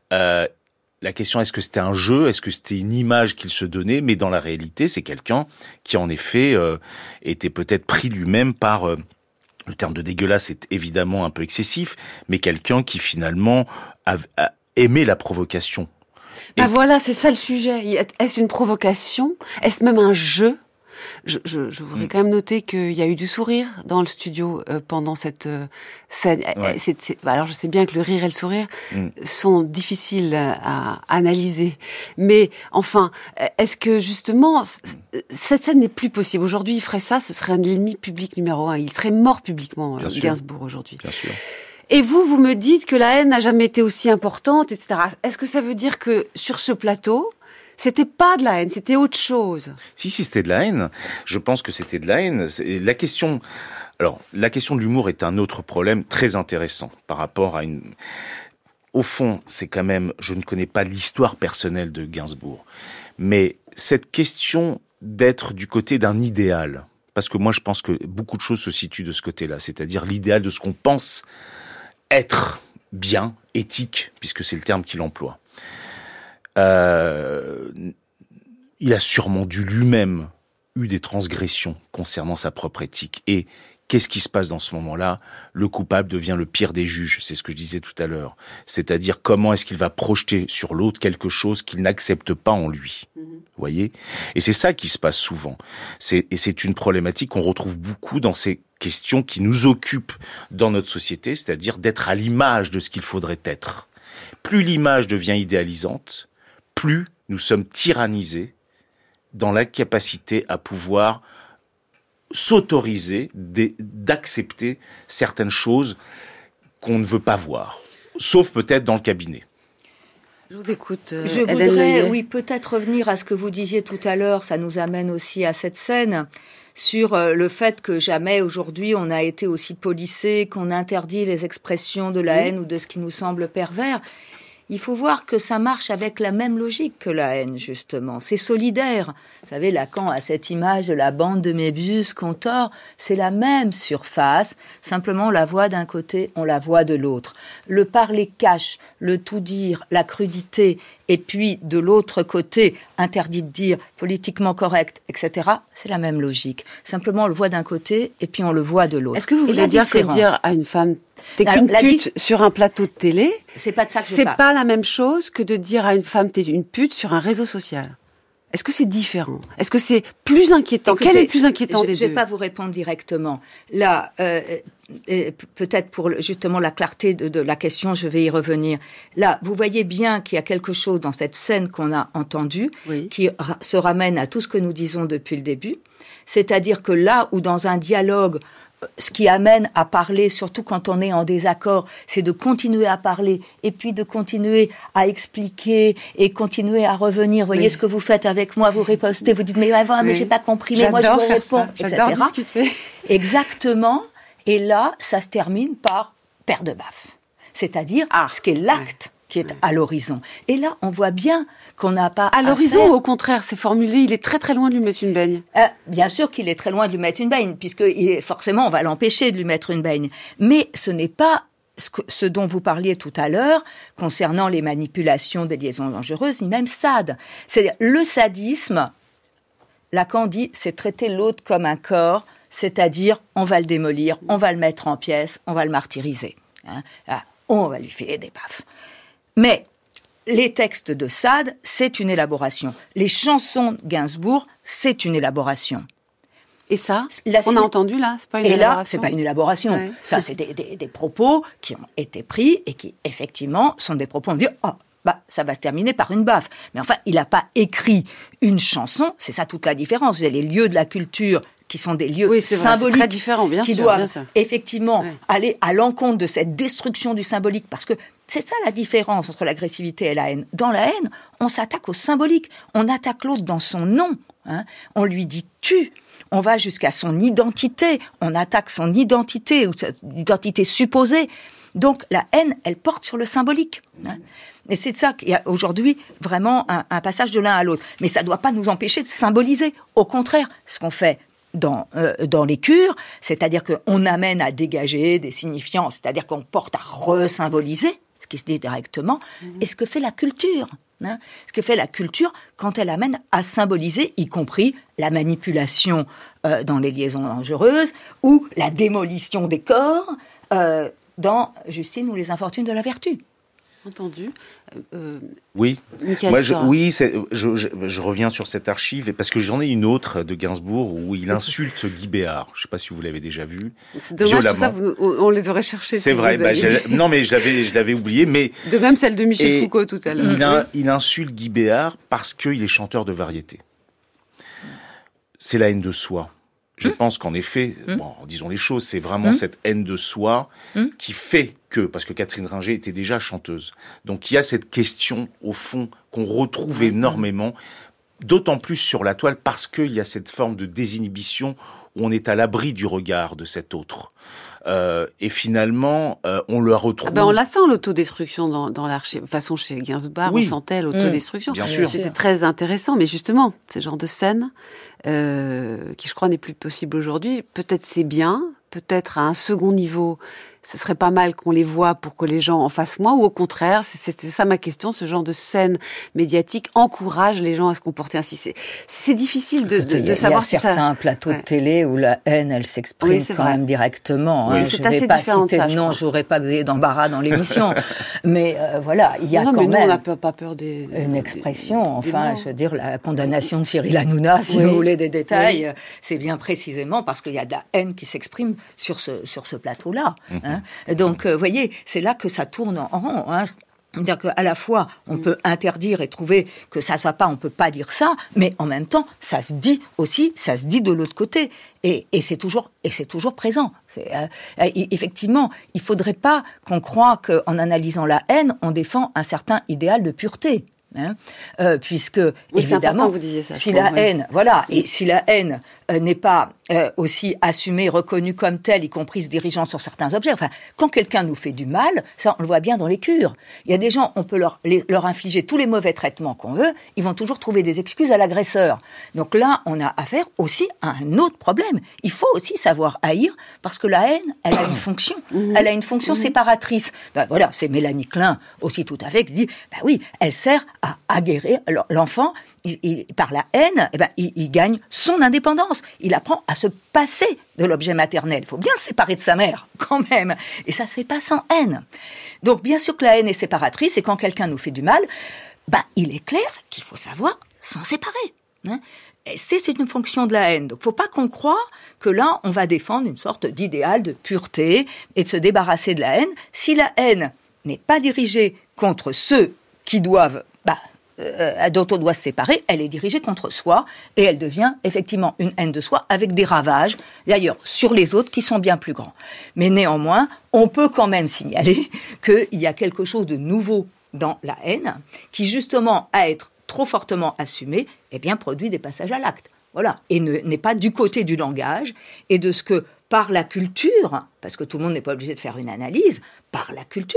la question est-ce que c'était un jeu, est-ce que c'était une image qu'il se donnait, mais dans la réalité, c'est quelqu'un qui, en effet, était peut-être pris lui-même par... le terme de dégueulasse est évidemment un peu excessif, mais quelqu'un qui, finalement, a aimé la provocation. Voilà, c'est ça le sujet. Est-ce une provocation ? Est-ce même un jeu ? Je voudrais quand même noter qu'il y a eu du sourire dans le studio pendant cette scène. Ouais. Alors je sais bien que le rire et le sourire sont difficiles à analyser, mais enfin, est-ce que justement cette scène n'est plus possible aujourd'hui? Il ferait ça, ce serait un ennemi public numéro 1. Il serait mort publiquement, Gainsbourg aujourd'hui. Bien sûr. Et vous me dites que la haine n'a jamais été aussi importante, etc. Est-ce que ça veut dire que sur ce plateau, c'était pas de la haine, c'était autre chose? Si, c'était de la haine. Je pense que c'était de la haine. La question de l'humour est un autre problème très intéressant par rapport à une... Au fond, c'est quand même... Je ne connais pas l'histoire personnelle de Gainsbourg. Mais cette question d'être du côté d'un idéal, parce que moi je pense que beaucoup de choses se situent de ce côté-là, c'est-à-dire l'idéal de ce qu'on pense être bien, éthique, puisque c'est le terme qu'il emploie. Il a sûrement dû lui-même eu des transgressions concernant sa propre éthique. Et qu'est-ce qui se passe dans ce moment-là? Le coupable devient le pire des juges, c'est ce que je disais tout à l'heure. C'est-à-dire comment est-ce qu'il va projeter sur l'autre quelque chose qu'il n'accepte pas en lui. Vous voyez? Et c'est ça qui se passe souvent. Et c'est une problématique qu'on retrouve beaucoup dans ces questions qui nous occupent dans notre société, c'est-à-dire d'être à l'image de ce qu'il faudrait être. Plus l'image devient idéalisante, plus nous sommes tyrannisés dans la capacité à pouvoir s'autoriser d'accepter certaines choses qu'on ne veut pas voir, sauf peut-être dans le cabinet. Je vous écoute. Je voudrais, peut-être revenir à ce que vous disiez tout à l'heure, ça nous amène aussi à cette scène, sur le fait que jamais aujourd'hui on a été aussi policé, qu'on interdit les expressions de la haine ou de ce qui nous semble pervers. Il faut voir que ça marche avec la même logique que la haine, justement. C'est solidaire. Vous savez, Lacan a cette image de la bande de Mébius qu'on tord. C'est la même surface. Simplement, on la voit d'un côté, on la voit de l'autre. Le parler cache, le tout dire, la crudité, et puis de l'autre côté, interdit de dire, politiquement correct, etc. C'est la même logique. Simplement, on le voit d'un côté, et puis on le voit de l'autre. Est-ce que vous voulez dire que dire à une femme t'es qu'une pute sur un plateau de télé, c'est pas de ça que c'est pas la même chose que de dire à une femme t'es une pute sur un réseau social? Est-ce que c'est différent? Est-ce que c'est plus inquiétant? Écoutez, quel est le plus inquiétant des deux? Je vais pas vous répondre directement. Là, peut-être pour justement la clarté de la question, je vais y revenir. Là, vous voyez bien qu'il y a quelque chose dans cette scène qu'on a entendue qui se ramène à tout ce que nous disons depuis le début. C'est-à-dire que là où dans un dialogue, ce qui amène à parler, surtout quand on est en désaccord, c'est de continuer à parler et puis de continuer à expliquer et continuer à revenir. Vous voyez ce que vous faites avec moi, vous ripostez, vous dites mais j'ai pas compris, mais moi je vous réponds, etc. J'adore discuter. Exactement. Et là, ça se termine par paire de baffes. C'est-à-dire ce qui est l'acte qui est à l'horizon. Et là, on voit bien qu'on n'a pas à l'horizon, au contraire, c'est formulé, il est très très loin de lui mettre une baigne. Bien sûr qu'il est très loin de lui mettre une baigne, puisque forcément, on va l'empêcher de lui mettre une baigne. Mais ce n'est pas ce dont vous parliez tout à l'heure, concernant les manipulations des liaisons dangereuses, ni même Sade. C'est le sadisme, Lacan dit, c'est traiter l'autre comme un corps, c'est-à-dire, on va le démolir, on va le mettre en pièces, on va le martyriser. On va lui filer des baffes. Mais les textes de Sade, c'est une élaboration. Les chansons de Gainsbourg, c'est une élaboration. Et ça, on a entendu là, c'est pas une élaboration. Et là, c'est pas une élaboration. Ouais. Ça, c'est des propos qui ont été pris et qui, effectivement, sont des propos, on dit, ça va se terminer par une baffe. Mais enfin, il n'a pas écrit une chanson, c'est ça toute la différence. Vous avez les lieux de la culture qui sont des lieux symboliques, très différent, qui doivent effectivement aller à l'encontre de cette destruction du symbolique, parce que c'est ça la différence entre l'agressivité et la haine. Dans la haine, on s'attaque au symbolique, on attaque l'autre dans son nom, on lui dit « tu », on va jusqu'à son identité, on attaque son identité ou son identité supposée. Donc la haine, elle porte sur le symbolique. Et c'est de ça qu'il y a aujourd'hui vraiment un passage de l'un à l'autre. Mais ça ne doit pas nous empêcher de symboliser. Au contraire, ce qu'on fait dans les cures, c'est-à-dire qu'on amène à dégager des signifiants, c'est-à-dire qu'on porte à resymboliser ce qui se dit directement, et ce que fait la culture. Ce que fait la culture quand elle amène à symboliser, y compris la manipulation dans les liaisons dangereuses, ou la démolition des corps dans Justine ou les infortunes de la vertu. Entendu. Oui. Moi, je reviens sur cette archive parce que j'en ai une autre de Gainsbourg où il insulte Guy Béard. Je ne sais pas si vous l'avez déjà vu. C'est dommage, tout ça, on les aurait cherchés. C'est vrai. Non, mais je l'avais oublié. Mais de même celle de Michel Foucault tout à l'heure. Il insulte Guy Béard parce qu'il est chanteur de variété. C'est la haine de soi. Je pense qu'en effet, disons les choses, c'est vraiment cette haine de soi qui fait que, parce que Catherine Ringer était déjà chanteuse, donc il y a cette question, au fond, qu'on retrouve énormément, d'autant plus sur la toile, parce qu'il y a cette forme de désinhibition où on est à l'abri du regard de cet autre. Et finalement, on le retrouve... on la sent, l'autodestruction dans l'archive. De toute façon, chez Gainsbourg, on sentait l'autodestruction. Bien sûr. C'était très intéressant, mais justement, ce genre de scène, qui je crois n'est plus possible aujourd'hui, peut-être c'est bien, peut-être à un second niveau, ce serait pas mal qu'on les voit pour que les gens en fassent moins, ou au contraire, c'était ça ma question, ce genre de scène médiatique encourage les gens à se comporter ainsi. C'est difficile de savoir si ça... Il y a certains plateaux de télé où la haine, elle s'exprime quand même directement. Oui, c'est assez différent de ça. Non, je n'aurais pas d'embarras dans l'émission. Mais voilà, il y a quand même... nous, on n'a pas peur des... Une expression, enfin, je veux dire, la condamnation de Cyril Hanouna, si vous voulez des détails, c'est bien précisément parce qu'il y a de la haine qui s'exprime sur ce plateau-là. Donc, vous voyez, c'est là que ça tourne en rond. C'est-à-dire qu'à la fois, on peut interdire et trouver que ça se va pas, on peut pas dire ça, mais en même temps, ça se dit aussi, ça se dit de l'autre côté. Et c'est toujours présent. Effectivement, il faudrait pas qu'on croie qu'en analysant la haine, on défend un certain idéal de pureté. Puisque évidemment, vous disiez ça, si la haine, et si la haine n'est pas aussi assumée, reconnue comme telle, y compris se dirigeant sur certains objets. Enfin, quand quelqu'un nous fait du mal, ça on le voit bien dans les cures. Il y a des gens, on peut leur infliger tous les mauvais traitements qu'on veut, ils vont toujours trouver des excuses à l'agresseur. Donc là, on a affaire aussi à un autre problème. Il faut aussi savoir haïr, parce que la haine, elle a une fonction. Elle a une fonction séparatrice. C'est Mélanie Klein aussi tout à fait qui dit, elle sert à aguerrir l'enfant. Par la haine, il gagne son indépendance. Il apprend à se passer de l'objet maternel. Il faut bien se séparer de sa mère, quand même. Et ça se fait pas sans haine. Donc, bien sûr que la haine est séparatrice, et quand quelqu'un nous fait du mal, il est clair qu'il faut savoir s'en séparer. Et c'est une fonction de la haine. Donc, faut pas qu'on croie que là, on va défendre une sorte d'idéal de pureté et de se débarrasser de la haine. Si la haine n'est pas dirigée contre ceux qui doivent dont on doit se séparer, elle est dirigée contre soi et elle devient effectivement une haine de soi avec des ravages, d'ailleurs, sur les autres qui sont bien plus grands. Mais néanmoins, on peut quand même signaler qu'il y a quelque chose de nouveau dans la haine qui, justement, à être trop fortement assumée, produit des passages à l'acte. Voilà. Et n'est pas du côté du langage et de ce que, par la culture, parce que tout le monde n'est pas obligé de faire une analyse, par la culture,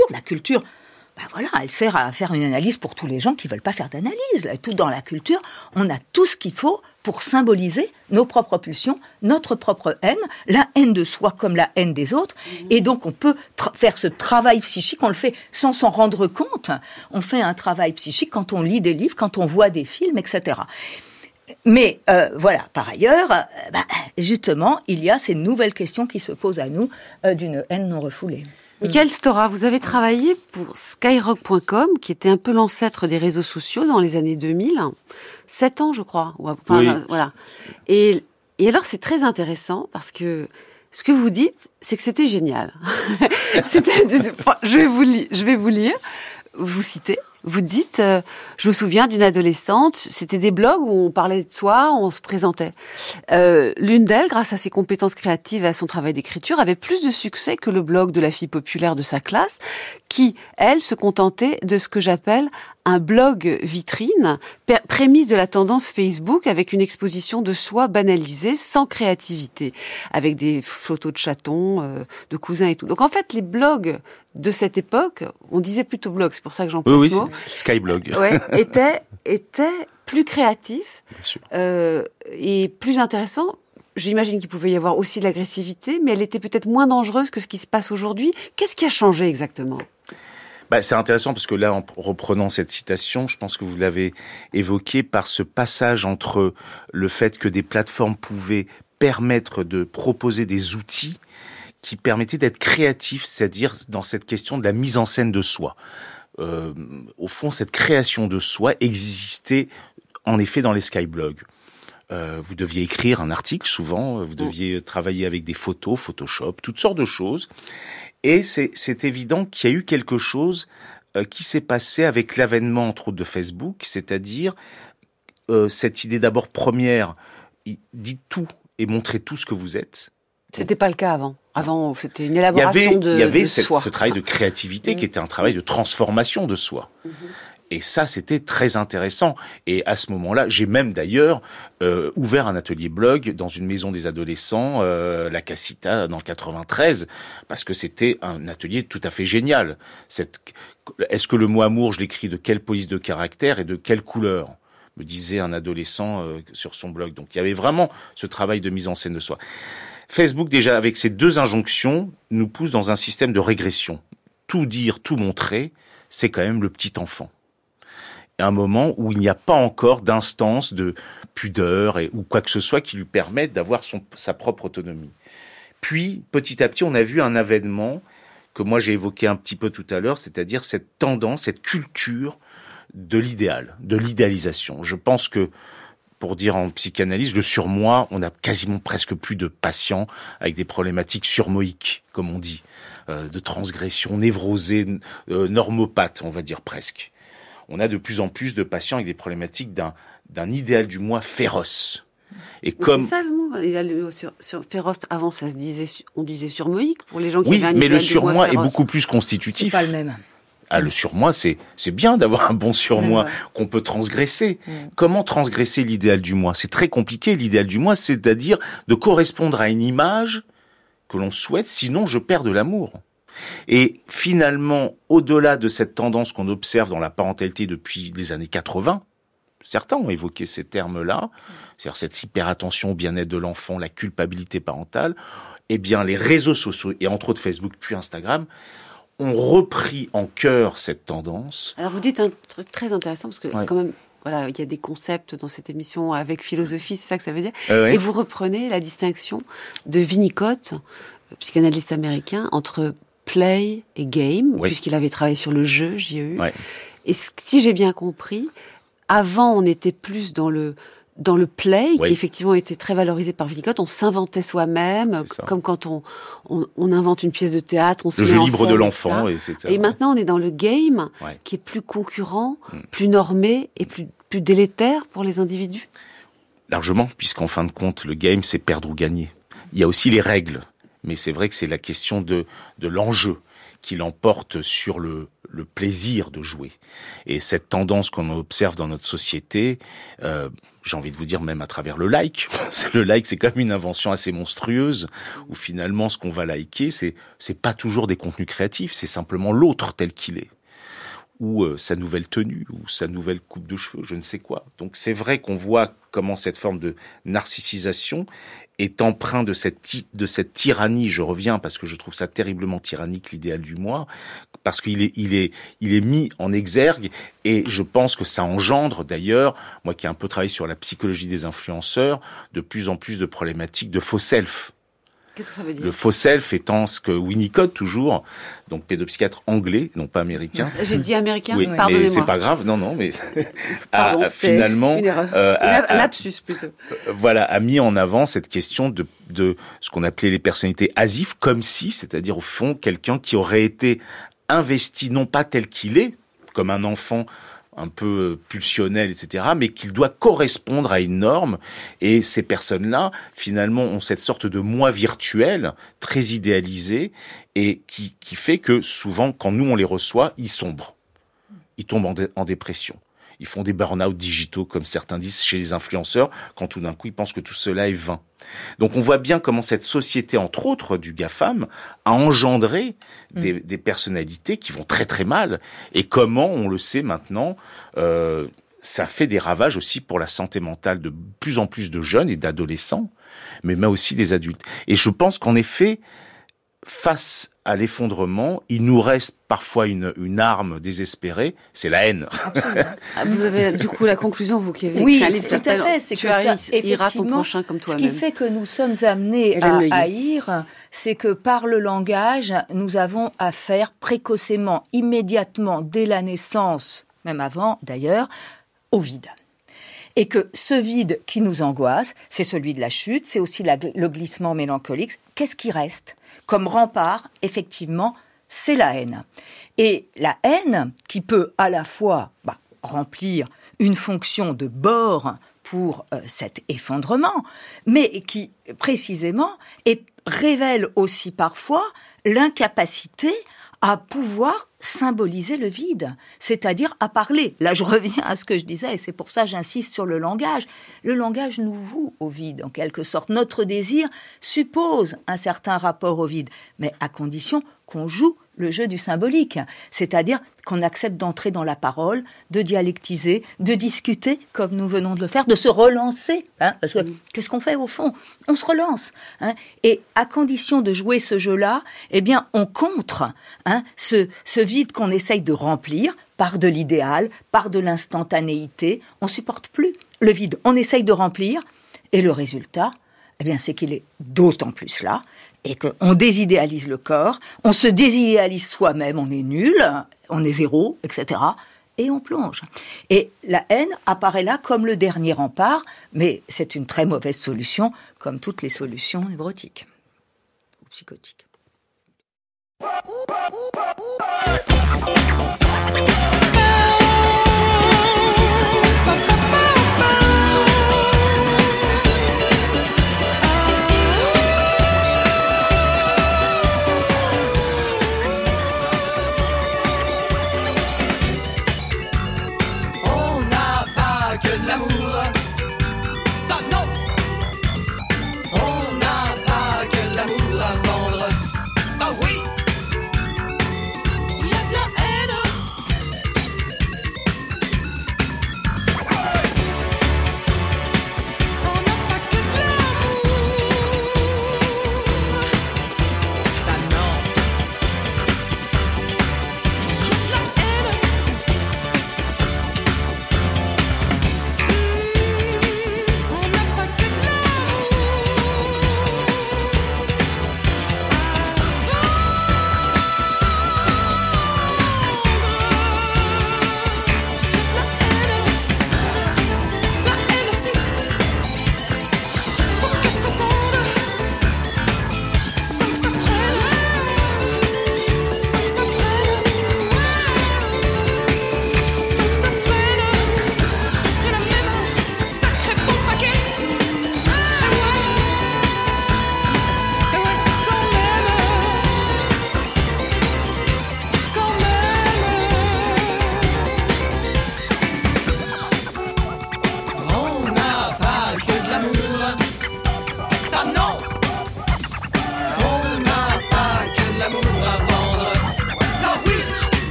elle sert à faire une analyse pour tous les gens qui ne veulent pas faire d'analyse. Tout dans la culture, on a tout ce qu'il faut pour symboliser nos propres pulsions, notre propre haine, la haine de soi comme la haine des autres. Et donc, on peut faire ce travail psychique, on le fait sans s'en rendre compte. On fait un travail psychique quand on lit des livres, quand on voit des films, etc. Mais par ailleurs, justement, il y a ces nouvelles questions qui se posent à nous d'une haine non refoulée. Michael Stora, vous avez travaillé pour Skyrock.com, qui était un peu l'ancêtre des réseaux sociaux dans les années 2000. 7 ans, je crois. Enfin, oui. Voilà. Et alors, c'est très intéressant parce que ce que vous dites, c'est que c'était génial. Je vais vous lire. Vous citez. Vous dites, je me souviens d'une adolescente, c'était des blogs où on parlait de soi, on se présentait. L'une d'elles, grâce à ses compétences créatives et à son travail d'écriture, avait plus de succès que le blog de la fille populaire de sa classe, qui, elle, se contentait de ce que j'appelle un blog vitrine, prémisse de la tendance Facebook, avec une exposition de soi banalisée, sans créativité, avec des photos de chatons, de cousins et tout. Donc en fait, les blogs de cette époque, on disait plutôt blog, c'est pour ça que j'emploie ce mot. Skyblog. Ouais, étaient plus créatifs et plus intéressants. J'imagine qu'il pouvait y avoir aussi de l'agressivité, mais elle était peut-être moins dangereuse que ce qui se passe aujourd'hui. Qu'est-ce qui a changé exactement ? C'est intéressant parce que là, en reprenant cette citation, je pense que vous l'avez évoqué par ce passage entre le fait que des plateformes pouvaient permettre de proposer des outils qui permettaient d'être créatifs, c'est-à-dire dans cette question de la mise en scène de soi. Au fond, cette création de soi existait en effet dans les skyblogs. Vous deviez écrire un article souvent, vous deviez travailler avec des photos, Photoshop, toutes sortes de choses. Et c'est évident qu'il y a eu quelque chose qui s'est passé avec l'avènement, entre autres, de Facebook, c'est-à-dire cette idée d'abord première, dites tout et montrez tout ce que vous êtes. C'était pas le cas avant. Avant, c'était une élaboration de soi. Il y avait ce travail de créativité qui était un travail de transformation de soi. Et ça, c'était très intéressant. Et à ce moment-là, j'ai même d'ailleurs ouvert un atelier blog dans une maison des adolescents, la Casita, dans le 93, parce que c'était un atelier tout à fait génial. Est-ce que le mot amour, je l'écris de quelle police de caractère et de quelle couleur ? Me disait un adolescent sur son blog. Donc il y avait vraiment ce travail de mise en scène de soi. Facebook, déjà, avec ces deux injonctions, nous pousse dans un système de régression. Tout dire, tout montrer, c'est quand même le petit enfant. Un moment où il n'y a pas encore d'instance de pudeur ou quoi que ce soit qui lui permette d'avoir sa propre autonomie. Puis, petit à petit, on a vu un avènement que moi j'ai évoqué un petit peu tout à l'heure, c'est-à-dire cette tendance, cette culture de l'idéal, de l'idéalisation. Je pense que, pour dire en psychanalyse, le surmoi, on a quasiment presque plus de patients avec des problématiques surmoïques, comme on dit, de transgression, névrosée, normopathe, on va dire presque. On a de plus en plus de patients avec des problématiques d'un idéal du moi féroce. Et comme c'est ça le mot, sur féroce. Avant, on disait surmoïque pour les gens qui avaient un idéal du moi féroce. Oui, mais le surmoi est beaucoup plus constitutif. C'est pas le même. Ah, le surmoi, c'est bien d'avoir un bon surmoi qu'on peut transgresser. Comment transgresser l'idéal du moi ? C'est très compliqué. L'idéal du moi, c'est-à-dire de correspondre à une image que l'on souhaite, sinon je perds de l'amour. Et finalement, au-delà de cette tendance qu'on observe dans la parentalité depuis les années 80, certains ont évoqué ces termes-là, c'est-à-dire cette hyperattention au bien-être de l'enfant, la culpabilité parentale, eh bien les réseaux sociaux, et entre autres Facebook puis Instagram, ont repris en cœur cette tendance. Alors vous dites un truc très intéressant, parce que quand même, voilà, il y a des concepts dans cette émission avec philosophie, c'est ça que ça veut dire. Et vous reprenez la distinction de Winnicott, psychanalyste américain, entre play et game, puisqu'il avait travaillé sur le jeu, JEU. Et si j'ai bien compris, avant on était plus dans le play, qui effectivement était très valorisé par Winnicott. On s'inventait soi-même, comme quand on invente une pièce de théâtre, on se met en scène. Le jeu libre de l'enfant. Et maintenant, on est dans le game, qui est plus concurrent, plus normé et plus délétère pour les individus. Largement, puisqu'en fin de compte, le game, c'est perdre ou gagner. Il y a aussi les règles, mais c'est vrai que c'est la question de l'enjeu qui l'emporte sur le plaisir de jouer. Et cette tendance qu'on observe dans notre société, j'ai envie de vous dire même à travers le like. Le like, c'est quand même une invention assez monstrueuse, où finalement, ce qu'on va liker, c'est pas toujours des contenus créatifs, c'est simplement l'autre tel qu'il est. Ou sa nouvelle tenue, ou sa nouvelle coupe de cheveux, je ne sais quoi. Donc c'est vrai qu'on voit comment cette forme de narcissisation est empreint de cette tyrannie. Je reviens parce que je trouve ça terriblement tyrannique, l'idéal du moi, parce qu'il est mis en exergue, et je pense que ça engendre d'ailleurs, moi qui ai un peu travaillé sur la psychologie des influenceurs, de plus en plus de problématiques de faux self. Qu'est-ce que ça veut dire ? Le faux self étant ce que Winnicott, toujours, donc pédopsychiatre anglais, non pas américain. J'ai dit américain, oui, pardonnez-moi. Mais c'est pas grave, non, mais Pardon, finalement... Une erreur. Un lapsus, plutôt. A mis en avant cette question de ce qu'on appelait les personnalités hasives, comme si, c'est-à-dire au fond, quelqu'un qui aurait été investi, non pas tel qu'il est, comme un enfant un peu pulsionnel, etc., mais qu'il doit correspondre à une norme. Et ces personnes-là, finalement, ont cette sorte de moi virtuel, très idéalisé, et qui fait que souvent, quand nous, on les reçoit, ils sombrent. Ils tombent en dépression. Ils font des burn-out digitaux, comme certains disent, chez les influenceurs, quand tout d'un coup, ils pensent que tout cela est vain. Donc on voit bien comment cette société, entre autres du GAFAM, a engendré des personnalités qui vont très très mal. Et comment, on le sait maintenant, ça fait des ravages aussi pour la santé mentale de plus en plus de jeunes et d'adolescents, mais aussi des adultes. Et je pense qu'en effet, face à l'effondrement, il nous reste parfois une arme désespérée, c'est la haine. Vous avez du coup la conclusion, vous qui avez écrit un livre qui s'appelle « Tu haïras ton prochain comme toi-même ». Ce qui fait que nous sommes amenés à haïr, c'est que par le langage, nous avons affaire précocement, immédiatement, dès la naissance, même avant d'ailleurs, au vide. Et que ce vide qui nous angoisse, c'est celui de la chute, c'est aussi le glissement mélancolique. Qu'est-ce qui reste ? Comme rempart, effectivement, c'est la haine. Et la haine qui peut à la fois remplir une fonction de bord pour cet effondrement, mais qui, précisément, révèle aussi parfois l'incapacité à pouvoir symboliser le vide, c'est-à-dire à parler. Là, je reviens à ce que je disais, et c'est pour ça que j'insiste sur le langage. Le langage nous voue au vide, en quelque sorte. Notre désir suppose un certain rapport au vide, mais à condition qu'on joue le jeu du symbolique, c'est-à-dire qu'on accepte d'entrer dans la parole, de dialectiser, de discuter, comme nous venons de le faire, de se relancer. Parce que qu'est-ce qu'on fait au fond ? On se relance. Et à condition de jouer ce jeu-là, eh bien, on contre ce vide qu'on essaye de remplir par de l'idéal, par de l'instantanéité. On supporte plus le vide. On essaye de remplir, et le résultat, eh bien, c'est qu'il est d'autant plus là, et qu'on désidéalise le corps, on se désidéalise soi-même, on est nul, on est zéro, etc., et on plonge. Et la haine apparaît là comme le dernier rempart, mais c'est une très mauvaise solution, comme toutes les solutions névrotiques ou psychotiques.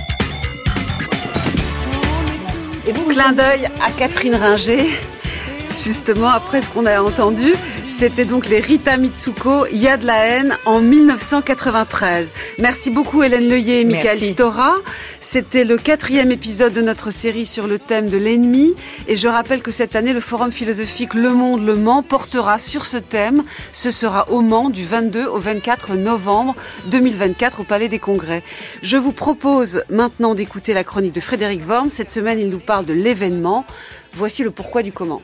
Clin d'œil à Catherine Ringer. Justement, après ce qu'on a entendu, c'était donc les Rita Mitsuko, Il y a de la haine, en 1993. Merci beaucoup Hélène Leuillet et Michael Stora. C'était le 4e épisode de notre série sur le thème de l'ennemi. Et je rappelle que cette année, le Forum philosophique Le Monde Le Mans portera sur ce thème. Ce sera au Mans du 22 au 24 novembre 2024 au Palais des Congrès. Je vous propose maintenant d'écouter la chronique de Frédéric Worms. Cette semaine, il nous parle de l'événement. Voici le pourquoi du comment.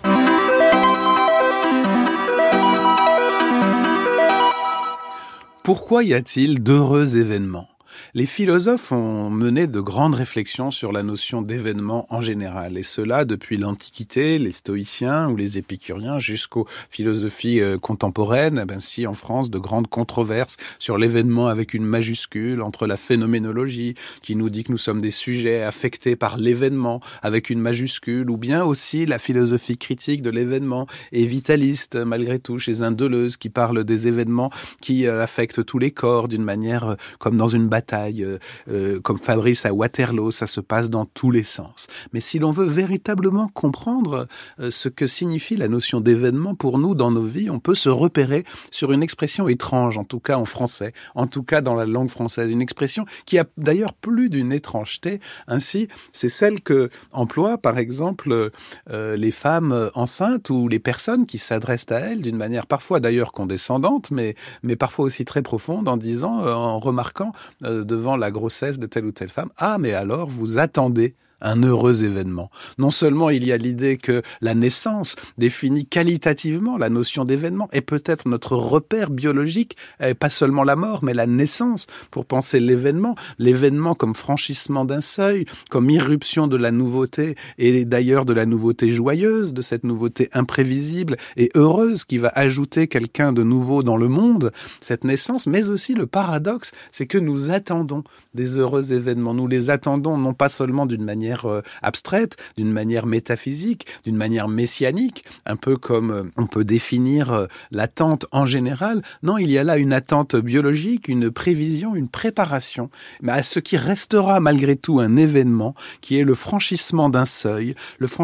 Pourquoi y a-t-il d'heureux événements ? Les philosophes ont mené de grandes réflexions sur la notion d'événement en général, et cela depuis l'Antiquité, les stoïciens ou les épicuriens, jusqu'aux philosophies contemporaines. Si en France, de grandes controverses sur l'événement avec une majuscule, entre la phénoménologie, qui nous dit que nous sommes des sujets affectés par l'événement avec une majuscule, ou bien aussi la philosophie critique de l'événement et vitaliste, malgré tout, chez un Deleuze, qui parle des événements qui affectent tous les corps d'une manière comme dans une bataille. Comme Fabrice à Waterloo, ça se passe dans tous les sens. Mais si l'on veut véritablement comprendre ce que signifie la notion d'événement pour nous dans nos vies, on peut se repérer sur une expression étrange, en tout cas en français, en tout cas dans la langue française, une expression qui a d'ailleurs plus d'une étrangeté. Ainsi, c'est celle que emploient par exemple les femmes enceintes ou les personnes qui s'adressent à elles d'une manière parfois d'ailleurs condescendante, mais parfois aussi très profonde, en disant, en remarquant devant la grossesse de telle ou telle femme, « Ah, mais alors, vous attendez un heureux événement. » Non seulement il y a l'idée que la naissance définit qualitativement la notion d'événement, et peut-être notre repère biologique, pas seulement la mort, mais la naissance, pour penser l'événement comme franchissement d'un seuil, comme irruption de la nouveauté, et d'ailleurs de la nouveauté joyeuse, de cette nouveauté imprévisible et heureuse qui va ajouter quelqu'un de nouveau dans le monde, cette naissance, mais aussi le paradoxe, c'est que nous attendons des heureux événements. Nous les attendons non pas seulement d'une manière abstraite, d'une manière métaphysique, d'une manière messianique, un peu comme on peut définir l'attente en général. Non, il y a là une attente biologique, une prévision, une préparation, mais à ce qui restera malgré tout un événement, qui est le franchissement d'un seuil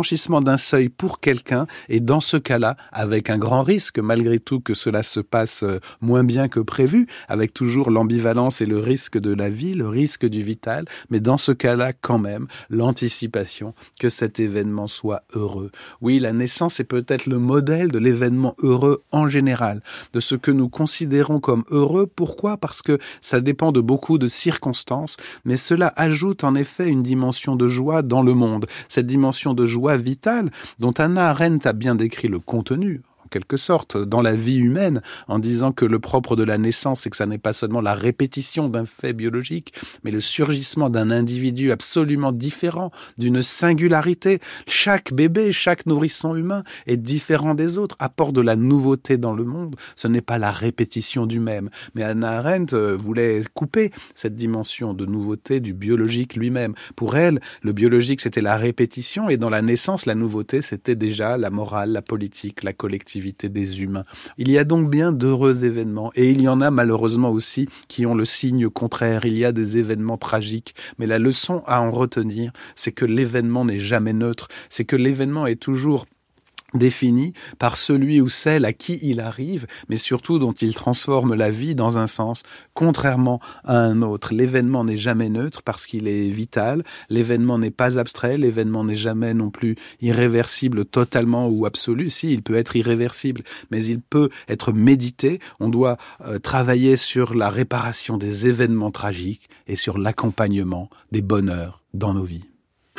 pour quelqu'un, et dans ce cas-là, avec un grand risque, malgré tout, que cela se passe moins bien que prévu, avec toujours l'ambivalence et le risque de la vie, le risque du vital, mais dans ce cas-là, quand même, l'anticipation que cet événement soit heureux. Oui, la naissance est peut-être le modèle de l'événement heureux en général, de ce que nous considérons comme heureux. Pourquoi ? Parce que ça dépend de beaucoup de circonstances, mais cela ajoute en effet une dimension de joie dans le monde. Cette dimension de joie vitale dont Hannah Arendt a bien décrit le contenu, en quelque sorte, dans la vie humaine, en disant que le propre de la naissance, c'est que ça n'est pas seulement la répétition d'un fait biologique, mais le surgissement d'un individu absolument différent, d'une singularité. Chaque bébé, chaque nourrisson humain est différent des autres, apporte de la nouveauté dans le monde. Ce n'est pas la répétition du même. Mais Hannah Arendt voulait couper cette dimension de nouveauté du biologique lui-même. Pour elle, le biologique, c'était la répétition, et dans la naissance, la nouveauté, c'était déjà la morale, la politique, la collectivité des humains. Il y a donc bien d'heureux événements, et il y en a malheureusement aussi qui ont le signe contraire. Il y a des événements tragiques, mais la leçon à en retenir, c'est que l'événement n'est jamais neutre, c'est que l'événement est toujours défini par celui ou celle à qui il arrive, mais surtout dont il transforme la vie dans un sens, contrairement à un autre. L'événement n'est jamais neutre parce qu'il est vital, l'événement n'est pas abstrait, l'événement n'est jamais non plus irréversible totalement ou absolu. Si, il peut être irréversible, mais il peut être médité. On doit travailler sur la réparation des événements tragiques et sur l'accompagnement des bonheurs dans nos vies.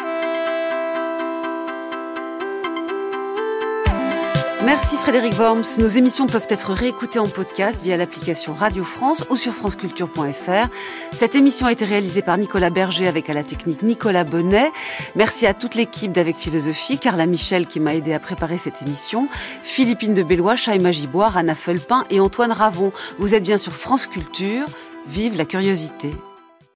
Merci Frédéric Worms. Nos émissions peuvent être réécoutées en podcast via l'application Radio France ou sur franceculture.fr. Cette émission a été réalisée par Nicolas Berger avec à la technique Nicolas Bonnet. Merci à toute l'équipe d'Avec Philosophie, Carla Michel qui m'a aidé à préparer cette émission, Philippine de Bellois, Chaïma Giboire, Anna Felpin et Antoine Ravon. Vous êtes bien sur France Culture. Vive la curiosité.